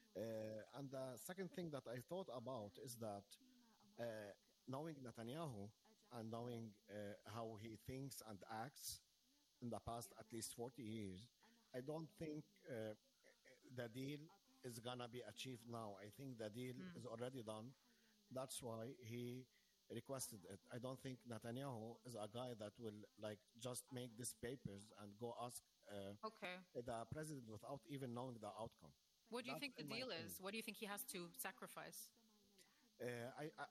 [SPEAKER 9] Uh, and the second thing that I thought about is that uh, knowing Netanyahu and knowing uh, how he thinks and acts in the past at least forty years, I don't think uh, the deal is going to be achieved now. I think the deal mm. is already done. That's why he requested it. I don't think Netanyahu is a guy that will like just make these papers and go ask uh,
[SPEAKER 8] okay.
[SPEAKER 9] the president without even knowing the outcome.
[SPEAKER 8] What do you
[SPEAKER 9] That's
[SPEAKER 8] think the deal is? What do you think he has to sacrifice?
[SPEAKER 9] Uh, I, I,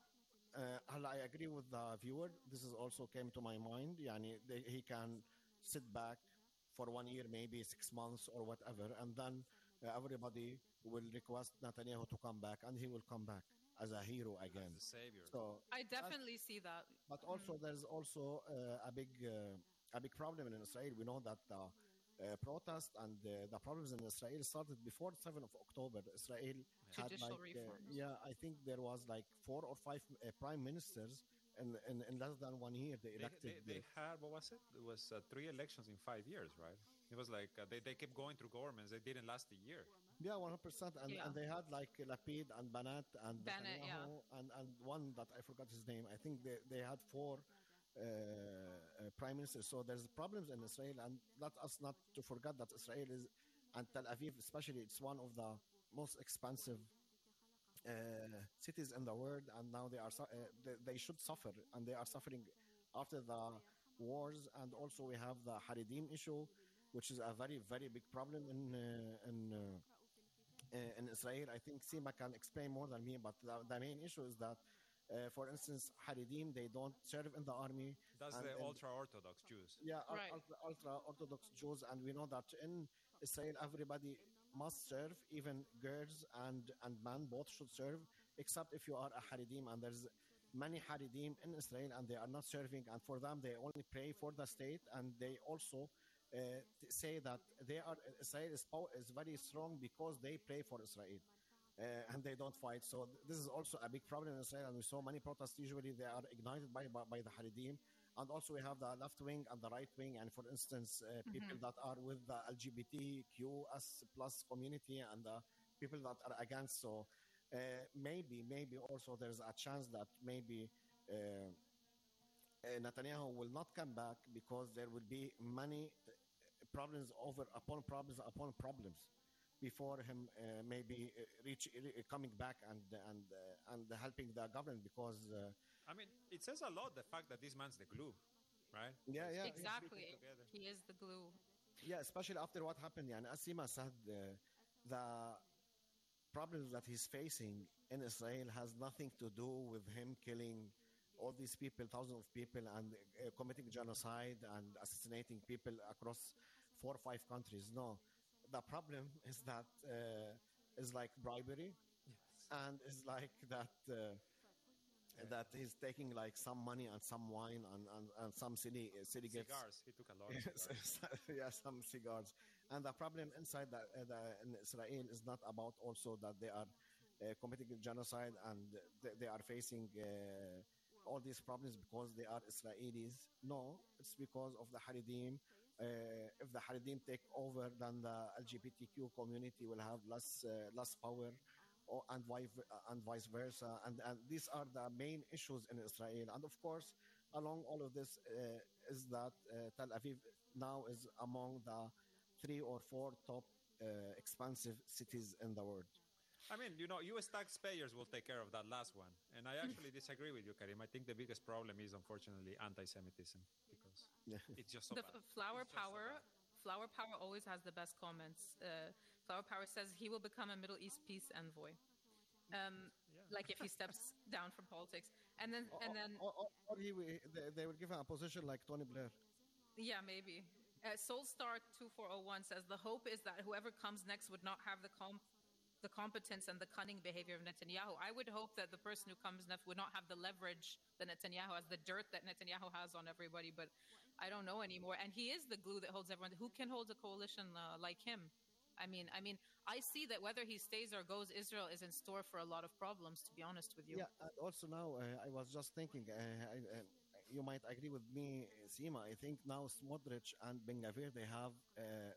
[SPEAKER 9] uh, I agree with the viewer. This is also came to my mind. Yani, they, he can sit back for one year, maybe six months or whatever, and then uh, everybody will request Netanyahu to come back, and he will come back as a hero again.
[SPEAKER 5] As a savior.
[SPEAKER 9] So
[SPEAKER 8] I definitely see that.
[SPEAKER 9] But also, mm. there's also uh, a big, uh, a big problem in Israel. We know that the uh, protest and uh, the problems in Israel started before the seventh of October. Israel had
[SPEAKER 8] Judicial
[SPEAKER 9] like, uh,
[SPEAKER 8] reforms.
[SPEAKER 9] yeah, I think there was like four or five uh, prime ministers in, in in less than one year. They
[SPEAKER 5] They,
[SPEAKER 9] elected.
[SPEAKER 5] they, they had, what was it? It was uh, three elections in five years, right? It was like uh, they, they kept going through governments. They didn't last a year.
[SPEAKER 9] Yeah, one hundred percent. And
[SPEAKER 8] Yeah.
[SPEAKER 9] and they had like Lapid and Banat and
[SPEAKER 8] Bennett, yeah.
[SPEAKER 9] Netanyahu and, and one that I forgot his name. I think they, they had four uh, uh, prime ministers. So there's problems in Israel, and let us not to forget that Israel is, and Tel Aviv especially, it's one of the most expensive uh, cities in the world, and now they are su- uh, they, they should suffer, and they are suffering after the wars. And also we have the Haredim issue, which is a very very big problem in uh, in uh, uh, in Israel. I think Sima can explain more than me, but the, the main issue is that, uh, for instance, Haredim, they don't serve in the army.
[SPEAKER 5] That's
[SPEAKER 9] and
[SPEAKER 5] the
[SPEAKER 9] in-
[SPEAKER 5] ultra-Orthodox Jews.
[SPEAKER 9] yeah, ul-
[SPEAKER 8] Right.
[SPEAKER 9] ultra, ultra Orthodox Jews, and we know that in Israel everybody must serve, even girls and and men both should serve, except if you are a Haredim, and there's many Haredim in Israel and they are not serving, and for them they only pray for the state, and they also uh, t- say that they are Israel is, pow- is very strong because they pray for Israel. Uh, and they don't fight. So th- this is also a big problem in Israel, and we saw many protests. Usually they are ignited by, by, by the Haredim. And also we have the left wing and the right wing, and for instance, uh, people that are with the L G B T Q S plus community and the people that are against. So uh, maybe, maybe also there's a chance that maybe uh, uh, Netanyahu will not come back because there will be many uh, problems over upon problems upon problems before him uh, maybe uh, reach uh, coming back and and uh, and helping the government, because uh,
[SPEAKER 5] I mean, it says a lot, the fact that this man's the glue, right?
[SPEAKER 9] yeah yeah
[SPEAKER 8] Exactly. He is the glue.
[SPEAKER 9] yeah especially after what happened. And as Sima said, uh, the problems that he's facing in Israel has nothing to do with him killing all these people, thousands of people, and uh, committing genocide and assassinating people across four or five countries. No, the problem is that uh, is like bribery, and is like that uh, that he's taking like some money and some wine and, and, and some silly uh, silly gifts.
[SPEAKER 5] Cigars. He took a lot of
[SPEAKER 9] Yes,
[SPEAKER 5] cigars.
[SPEAKER 9] yeah, some cigars. And the problem inside the, uh, the, in Israel is not about also that they are uh, committing genocide and they, they are facing uh, all these problems because they are Israelis. No, it's because of the Haredim. Uh, if the Haredim take over, then the L G B T Q community will have less uh, less power, or, and, vice, and vice versa. And, and these are the main issues in Israel. And of course, along all of this uh, is that uh, Tel Aviv now is among the three or four top uh, expensive cities in the world.
[SPEAKER 5] I mean, you know, U S taxpayers will take care of that last one. And I actually disagree with you, Karim. I think the biggest problem is, unfortunately, anti-Semitism, because it's just so
[SPEAKER 8] The
[SPEAKER 5] bad.
[SPEAKER 8] f- flower
[SPEAKER 5] It's just so
[SPEAKER 8] power,
[SPEAKER 5] bad.
[SPEAKER 8] flower power always has the best comments. Uh, flower power says he will become a Middle East peace envoy. Um, like if he steps down from politics, and then
[SPEAKER 9] Or,
[SPEAKER 8] and then
[SPEAKER 9] or, or, or he, will- they, they will give him a position like Tony Blair.
[SPEAKER 8] yeah, maybe. Uh, Soulstar two four zero one says the hope is that whoever comes next would not have the com- the competence and the cunning behavior of Netanyahu. I would hope that the person who comes next would not have the leverage that Netanyahu has, the dirt that Netanyahu has on everybody. But I don't know anymore. And he is the glue that holds everyone. Who can hold a coalition uh, like him? I mean, I mean, I see that whether he stays or goes, Israel is in store for a lot of problems. To be honest with you.
[SPEAKER 9] Yeah, and also now uh, I was just thinking, uh, I, uh, you might agree with me, Seema. I think now Smotrich and Ben Gvir, they have uh,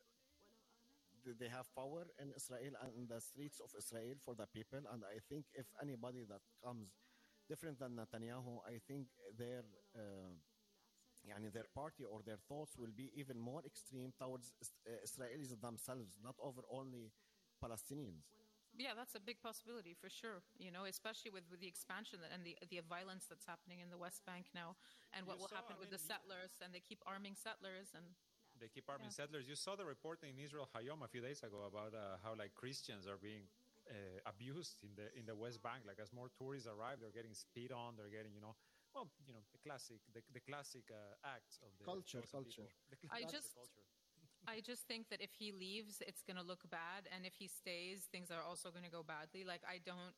[SPEAKER 9] th- they have power in Israel and in the streets of Israel for the people. And I think if anybody that comes different than Netanyahu, I think their uh, يعني their party or their thoughts will be even more extreme towards is- uh, Israelis themselves, not over only Palestinians.
[SPEAKER 8] Yeah, that's a big possibility for sure. You know, especially with, with the expansion and the the violence that's happening in the West Bank now, and what
[SPEAKER 5] You
[SPEAKER 8] will
[SPEAKER 5] saw,
[SPEAKER 8] happen
[SPEAKER 5] I
[SPEAKER 8] with
[SPEAKER 5] mean,
[SPEAKER 8] the settlers, and they keep arming settlers, and
[SPEAKER 5] They keep arming
[SPEAKER 8] Yeah.
[SPEAKER 5] settlers. You saw the reporting in Israel Hayom a few days ago about uh, how like Christians are being uh, abused in the in the West Bank. Like as more tourists arrive, they're getting spit on. They're getting you know, well, you know, the classic the, the classic uh, acts of the
[SPEAKER 9] Culture,
[SPEAKER 5] Gaza
[SPEAKER 9] culture.
[SPEAKER 5] people. The
[SPEAKER 8] I
[SPEAKER 5] classic
[SPEAKER 8] just-
[SPEAKER 5] culture.
[SPEAKER 8] I just think that if he leaves, it's going to look bad, and if he stays, things are also going to go badly. Like I don't.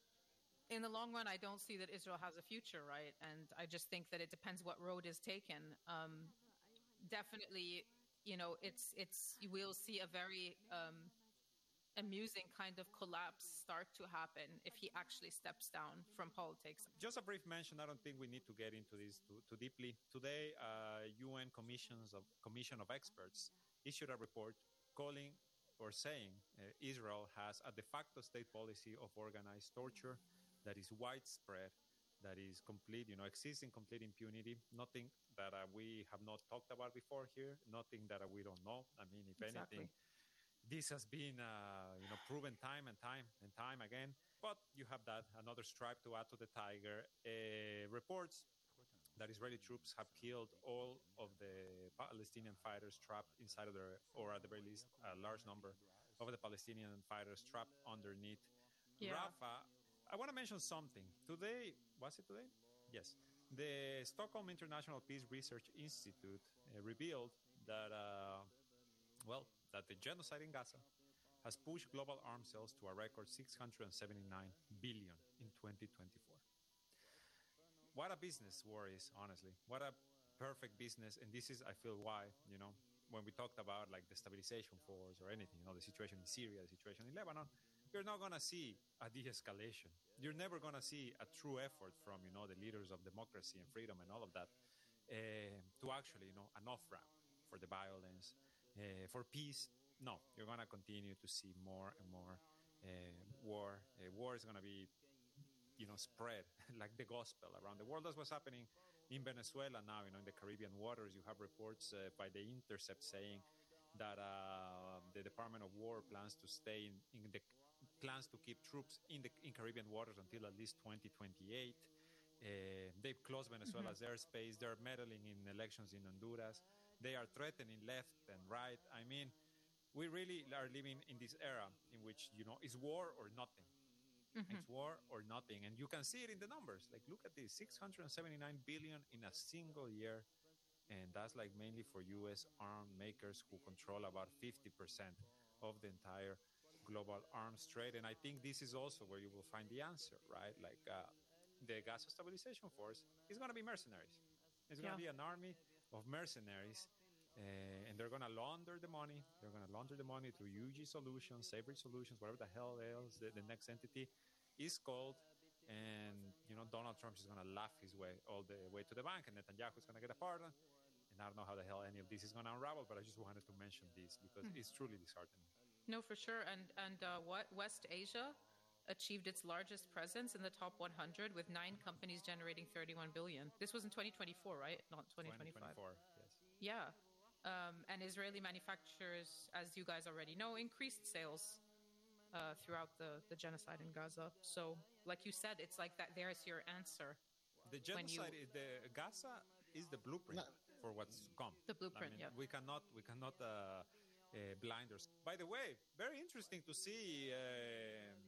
[SPEAKER 8] In the long run, I don't see that Israel has a future, right? And I just think that it depends what road is taken. Um, definitely, you know, it's it's you will see a very um, amusing kind of collapse start to happen if he actually steps down from politics.
[SPEAKER 5] Just a brief mention. I don't think we need to get into this too, too deeply. Today, uh, U N commissions of commission of experts issued a report calling or saying uh, Israel has a de facto state policy of organized torture that is widespread, that is complete, you know, exists in complete impunity. Nothing that uh, we have not talked about before here. Nothing that uh, we don't know. I mean, if
[SPEAKER 8] Exactly.
[SPEAKER 5] anything, this has been, uh, you know, proven time and time and time again. But you have that another stripe to add to the tiger. Uh, reports that Israeli troops have killed all of the Palestinian fighters trapped inside of their, or at the very least, a large number of the Palestinian fighters trapped underneath
[SPEAKER 8] Yeah.
[SPEAKER 5] Rafah. I want to mention something. Today, was it today? Yes. The Stockholm International Peace Research Institute uh, revealed that, uh, well, that the genocide in Gaza has pushed global arms sales to a record six hundred seventy-nine billion in twenty twenty-four. What a business war is, honestly. What a perfect business. And this is, I feel, why, you know, when we talked about like the stabilization force or anything, you know, the situation in Syria, the situation in Lebanon, you're not going to see a de-escalation. You're never going to see a true effort from, you know, the leaders of democracy and freedom and all of that uh, to actually, you know, an off-ramp for the violence, uh, for peace. No, you're going to continue to see more and more uh, war. Uh, war is going to be, you know, spread like the gospel around the world. That's what's happening in Venezuela now, you know, in the Caribbean waters. You have reports uh, by The Intercept saying that uh, the Department of War plans to stay in, in the plans to keep troops in the in Caribbean waters until at least twenty twenty-eight. Uh, they've closed Venezuela's airspace. They're meddling in elections in Honduras. They are threatening left and right. I mean, we really are living in this era in which, you know, it's war or nothing. It's war or nothing. And you can see it in the numbers. Like, look at this, six hundred seventy-nine billion in a single year. And that's like mainly for U S arm makers who control about fifty percent of the entire global arms trade. And I think this is also where you will find the answer, right? Like uh, the Gaza Stabilization Force is going to be mercenaries. It's going to
[SPEAKER 8] Yeah.
[SPEAKER 5] be an army of mercenaries. Uh, and they're going to launder the money. They're going to launder the money through U G Solutions, Savory Solutions, whatever the hell else the, the next entity is called. And, you know, Donald Trump is going to laugh his way all the way to the bank, and Netanyahu is going to get a pardon. And I don't know how the hell any of this is going to unravel, but I just wanted to mention this because
[SPEAKER 8] Mhm.
[SPEAKER 5] it's truly disheartening.
[SPEAKER 8] No, for sure. And and uh, what West Asia achieved its largest presence in the top one hundred with nine companies generating thirty-one billion. This was in twenty twenty-four, right? Not twenty twenty-five.
[SPEAKER 5] twenty twenty-four, yes.
[SPEAKER 8] Yeah. Um, and Israeli manufacturers, as you guys already know, increased sales uh, throughout the, the genocide in Gaza. So, like you said, it's like that. There's your answer.
[SPEAKER 5] The
[SPEAKER 8] When you-
[SPEAKER 5] genocide, is the Gaza is the blueprint for what's come.
[SPEAKER 8] The blueprint,
[SPEAKER 5] I mean,
[SPEAKER 8] yeah.
[SPEAKER 5] We cannot, we cannot uh, uh, blind ourselves. By the way, very interesting to see uh,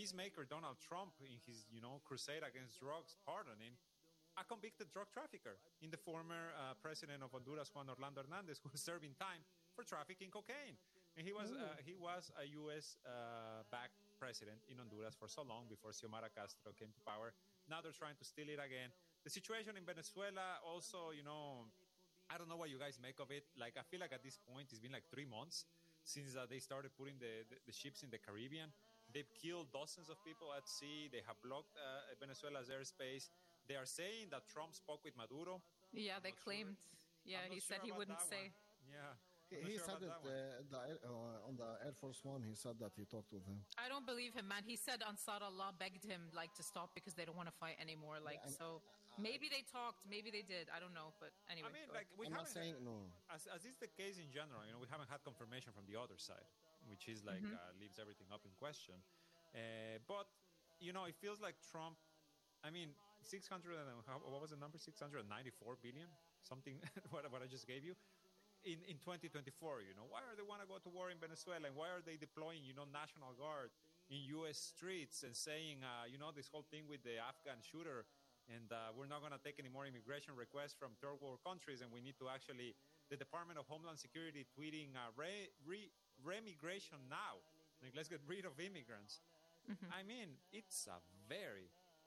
[SPEAKER 5] peacemaker Donald Trump, in his, you know, crusade against drugs, pardoning a convicted drug trafficker in the former uh, president of Honduras, Juan Orlando Hernandez, who was serving time for trafficking cocaine. And he was uh, he was a U S uh, backed president in Honduras for so long before Xiomara Castro came to power. Now they're trying to steal it again. The situation in Venezuela also, you know, I don't know what you guys make of it. Like, I feel like at this point, it's been like three months since uh, they started putting the, the, the ships in the Caribbean. They've killed dozens of people at sea. They have blocked uh, Venezuela's airspace. They are saying that Trump spoke with Maduro.
[SPEAKER 8] Yeah, they claimed. Sure. Yeah, he said
[SPEAKER 5] sure
[SPEAKER 8] he wouldn't say.
[SPEAKER 5] One. Yeah.
[SPEAKER 9] He, he
[SPEAKER 5] sure
[SPEAKER 9] said it uh, the, uh, on the Air Force One. He said that he talked with him.
[SPEAKER 8] I don't believe him, man. He said Ansar Allah begged him like to stop because they don't want to fight anymore. Like, yeah, so maybe they talked, maybe they did. I don't know, but anyway.
[SPEAKER 5] I mean, like we
[SPEAKER 9] I'm
[SPEAKER 5] haven't.
[SPEAKER 9] not saying no.
[SPEAKER 5] As as is the case in general, you know, we haven't had confirmation from the other side, which is like
[SPEAKER 8] Mhm.
[SPEAKER 5] uh, leaves everything up in question. Uh, but you know, it feels like Trump. I mean, six hundred. How, what was the number? Six hundred ninety-four billion. Something. what what I just gave you. In, in twenty twenty-four, you know, why are they want to go to war in Venezuela, and why are they deploying, you know, National Guard in U S streets and saying, uh, you know, this whole thing with the Afghan shooter, and uh, we're not going to take any more immigration requests from third world countries, and we need to actually, the Department of Homeland Security tweeting, uh, re, re, remigration now, like let's get rid of immigrants.
[SPEAKER 8] Mm-hmm.
[SPEAKER 5] I mean, it's a very,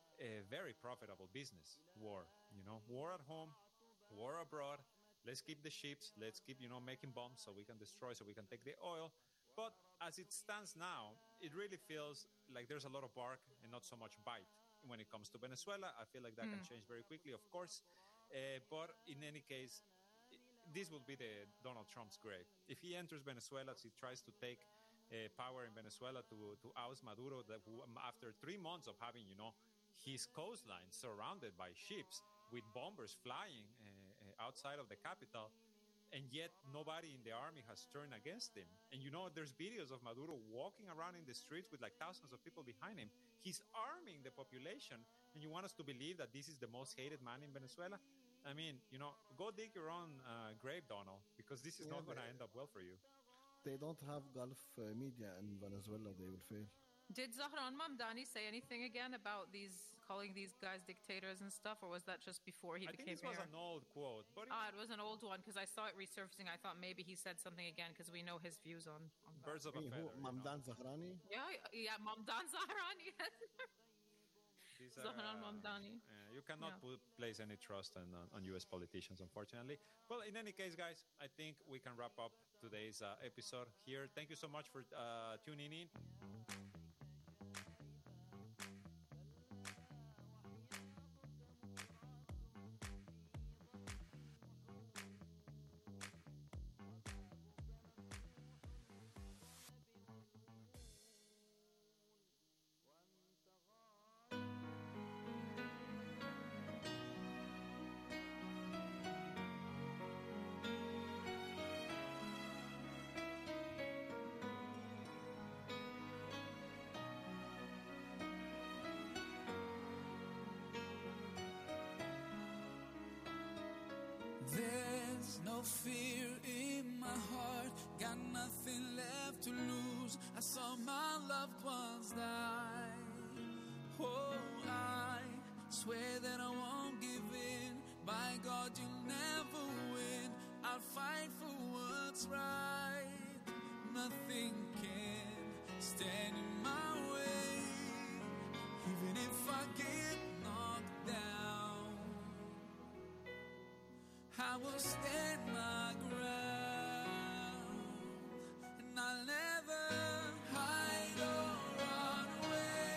[SPEAKER 5] a very profitable business, war, you know, war at home, war abroad. Let's keep the ships. Let's keep, you know, making bombs so we can destroy, so we can take the oil. But as it stands now, it really feels like there's a lot of bark and not so much bite when it comes to Venezuela. I feel like that
[SPEAKER 8] Mm.
[SPEAKER 5] can change very quickly, of course. Uh, but in any case, i- this will be the Donald Trump's grave. If he enters Venezuela, as he tries to take uh, power in Venezuela to to oust Maduro, that who, um, after three months of having, you know, his coastline surrounded by ships with bombers flying uh, uh, outside of the capital, and yet nobody in the army has turned against him. And you know, there's videos of Maduro walking around in the streets with like thousands of people behind him. He's arming the population, and you want us to believe that this is the most hated man in Venezuela? I mean, you know, go dig your own uh, grave, Donald, because this is
[SPEAKER 9] Yeah,
[SPEAKER 5] not going to
[SPEAKER 9] but-
[SPEAKER 5] end up well for you.
[SPEAKER 9] They don't have Gulf uh, media in Venezuela. They will fail.
[SPEAKER 8] Did Zahran Mamdani say anything again about these calling these guys dictators and stuff, or was that just before he
[SPEAKER 5] I think
[SPEAKER 8] became
[SPEAKER 5] this was
[SPEAKER 8] mayor?
[SPEAKER 5] an old quote, but
[SPEAKER 8] Ah, it was an old one because I saw it resurfacing. I thought maybe he said something again because we know his views on, on that.
[SPEAKER 5] birds of a
[SPEAKER 9] Hey,
[SPEAKER 5] feather.
[SPEAKER 9] who,
[SPEAKER 5] you know.
[SPEAKER 9] Mamdan Zahrani?
[SPEAKER 8] Yeah, yeah, Mamdan Zahrani.
[SPEAKER 5] These are,
[SPEAKER 8] Zahran
[SPEAKER 5] uh,
[SPEAKER 8] Mamdani.
[SPEAKER 5] uh, you cannot
[SPEAKER 8] Yeah.
[SPEAKER 5] put, place any trust on, on, on U S politicians, unfortunately. Well, in any case, guys, I think we can wrap up today's uh, episode here. Thank you so much for uh, tuning in.
[SPEAKER 4] There's no fear in my heart, got nothing left to lose. I saw my loved ones die. Oh, I swear that I won't give in. By God, you'll never win. I'll fight for what's right. Nothing can stand in my way. Even if I get knocked down, I will stand my ground, and I'll never hide or run away.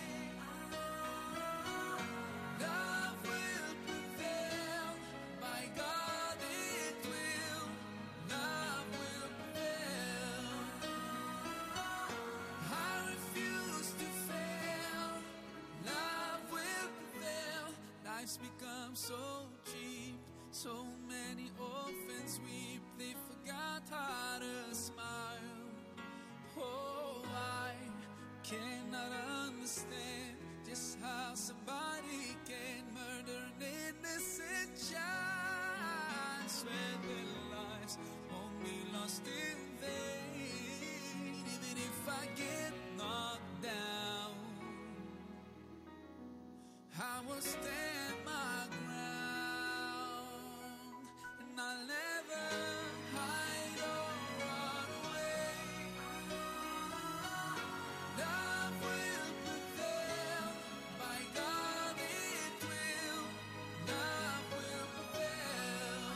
[SPEAKER 4] Love will prevail, by God it will. Love will prevail. I refuse to fail. Love will prevail. Life's become so cheap. So many orphans weep, they forgot how to smile. Oh, I cannot understand just how somebody can murder an innocent child. Swear their lives won't be lost in vain. Even if I get knocked down, will stand my ground, and I'll never hide or run away. Love will prevail, by God it will. Love will prevail.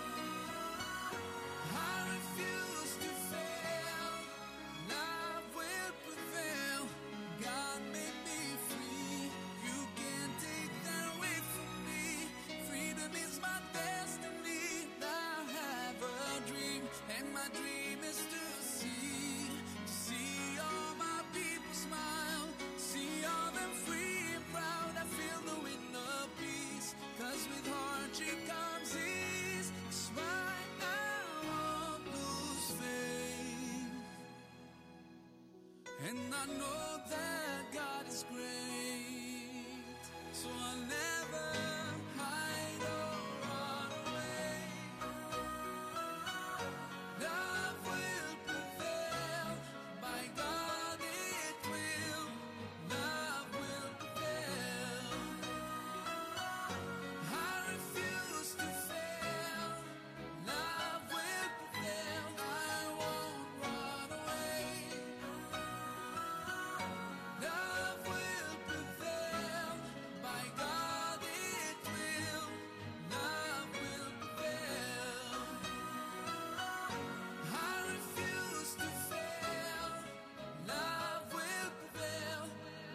[SPEAKER 4] I refuse to fail. Love will prevail. God made me free. You can't take that away from me. Freedom is my destiny. I have a dream, and my dream is to see, to see all my people smile, see all them free and proud. I feel the wind of peace, 'cause with hardship comes ease. That's why I won't lose faith, and I know that God is great, so I'll never hide or run away. Love will prevail, by God it will. Love will prevail. I refuse to fail. Love will prevail. I won't run away. Love will prevail, by God it will. Love will prevail. I refuse to fail. Love will prevail.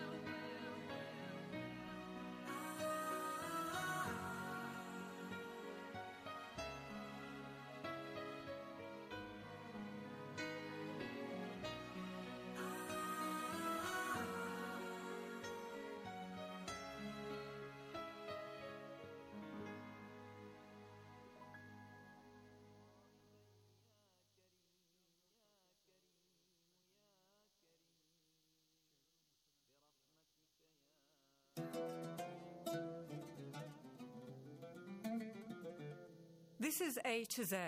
[SPEAKER 10] This is A to Z.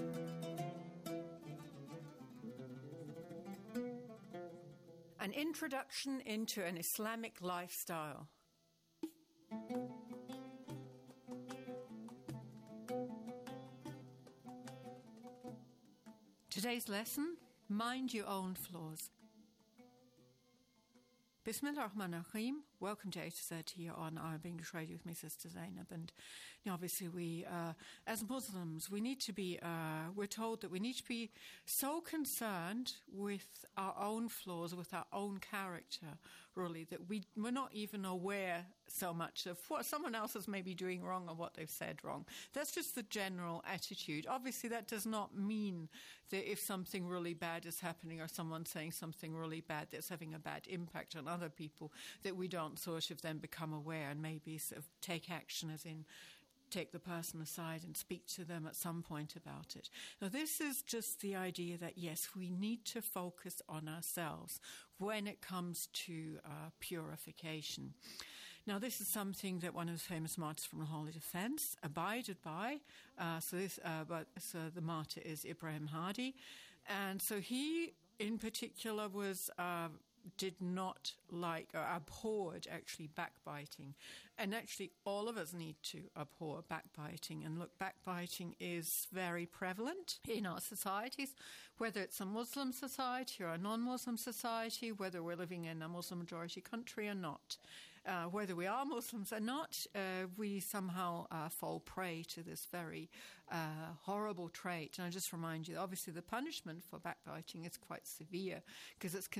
[SPEAKER 10] An introduction into an Islamic lifestyle. Today's lesson, mind your own flaws. Bismillah ar-Rahman ar-Rahim. Welcome to A to Z here on Arab English Radio with me, Sister Zainab. And you know, obviously we, uh, as Muslims, we need to be, uh, we're told that we need to be so concerned with our own flaws, with our own character, really, that we, we're not even aware so much of what someone else is maybe doing wrong or what they've said wrong. That's just the general attitude. Obviously, that does not mean that if something really bad is happening or someone's saying something really bad that's having a bad impact on other people, that we don't sort of then become aware and maybe sort of take action, as in take the person aside and speak to them at some point about it. Now, this is just the idea that, yes, we need to focus on ourselves when it comes to uh, purification. Now, this is something that one of the famous martyrs from the Holy Defense abided by. Uh, so, this, uh, but so the martyr is Ibrahim Hadi, and so he, in particular, was uh, did not like or abhorred actually backbiting, and actually all of us need to abhor backbiting. And look, backbiting is very prevalent in our societies, whether it's a Muslim society or a non-Muslim society, whether we're living in a Muslim majority country or not. Uh, whether we are Muslims or not, uh, we somehow uh, fall prey to this very uh, horrible trait. And I just remind you, obviously the punishment for backbiting is quite severe, because it's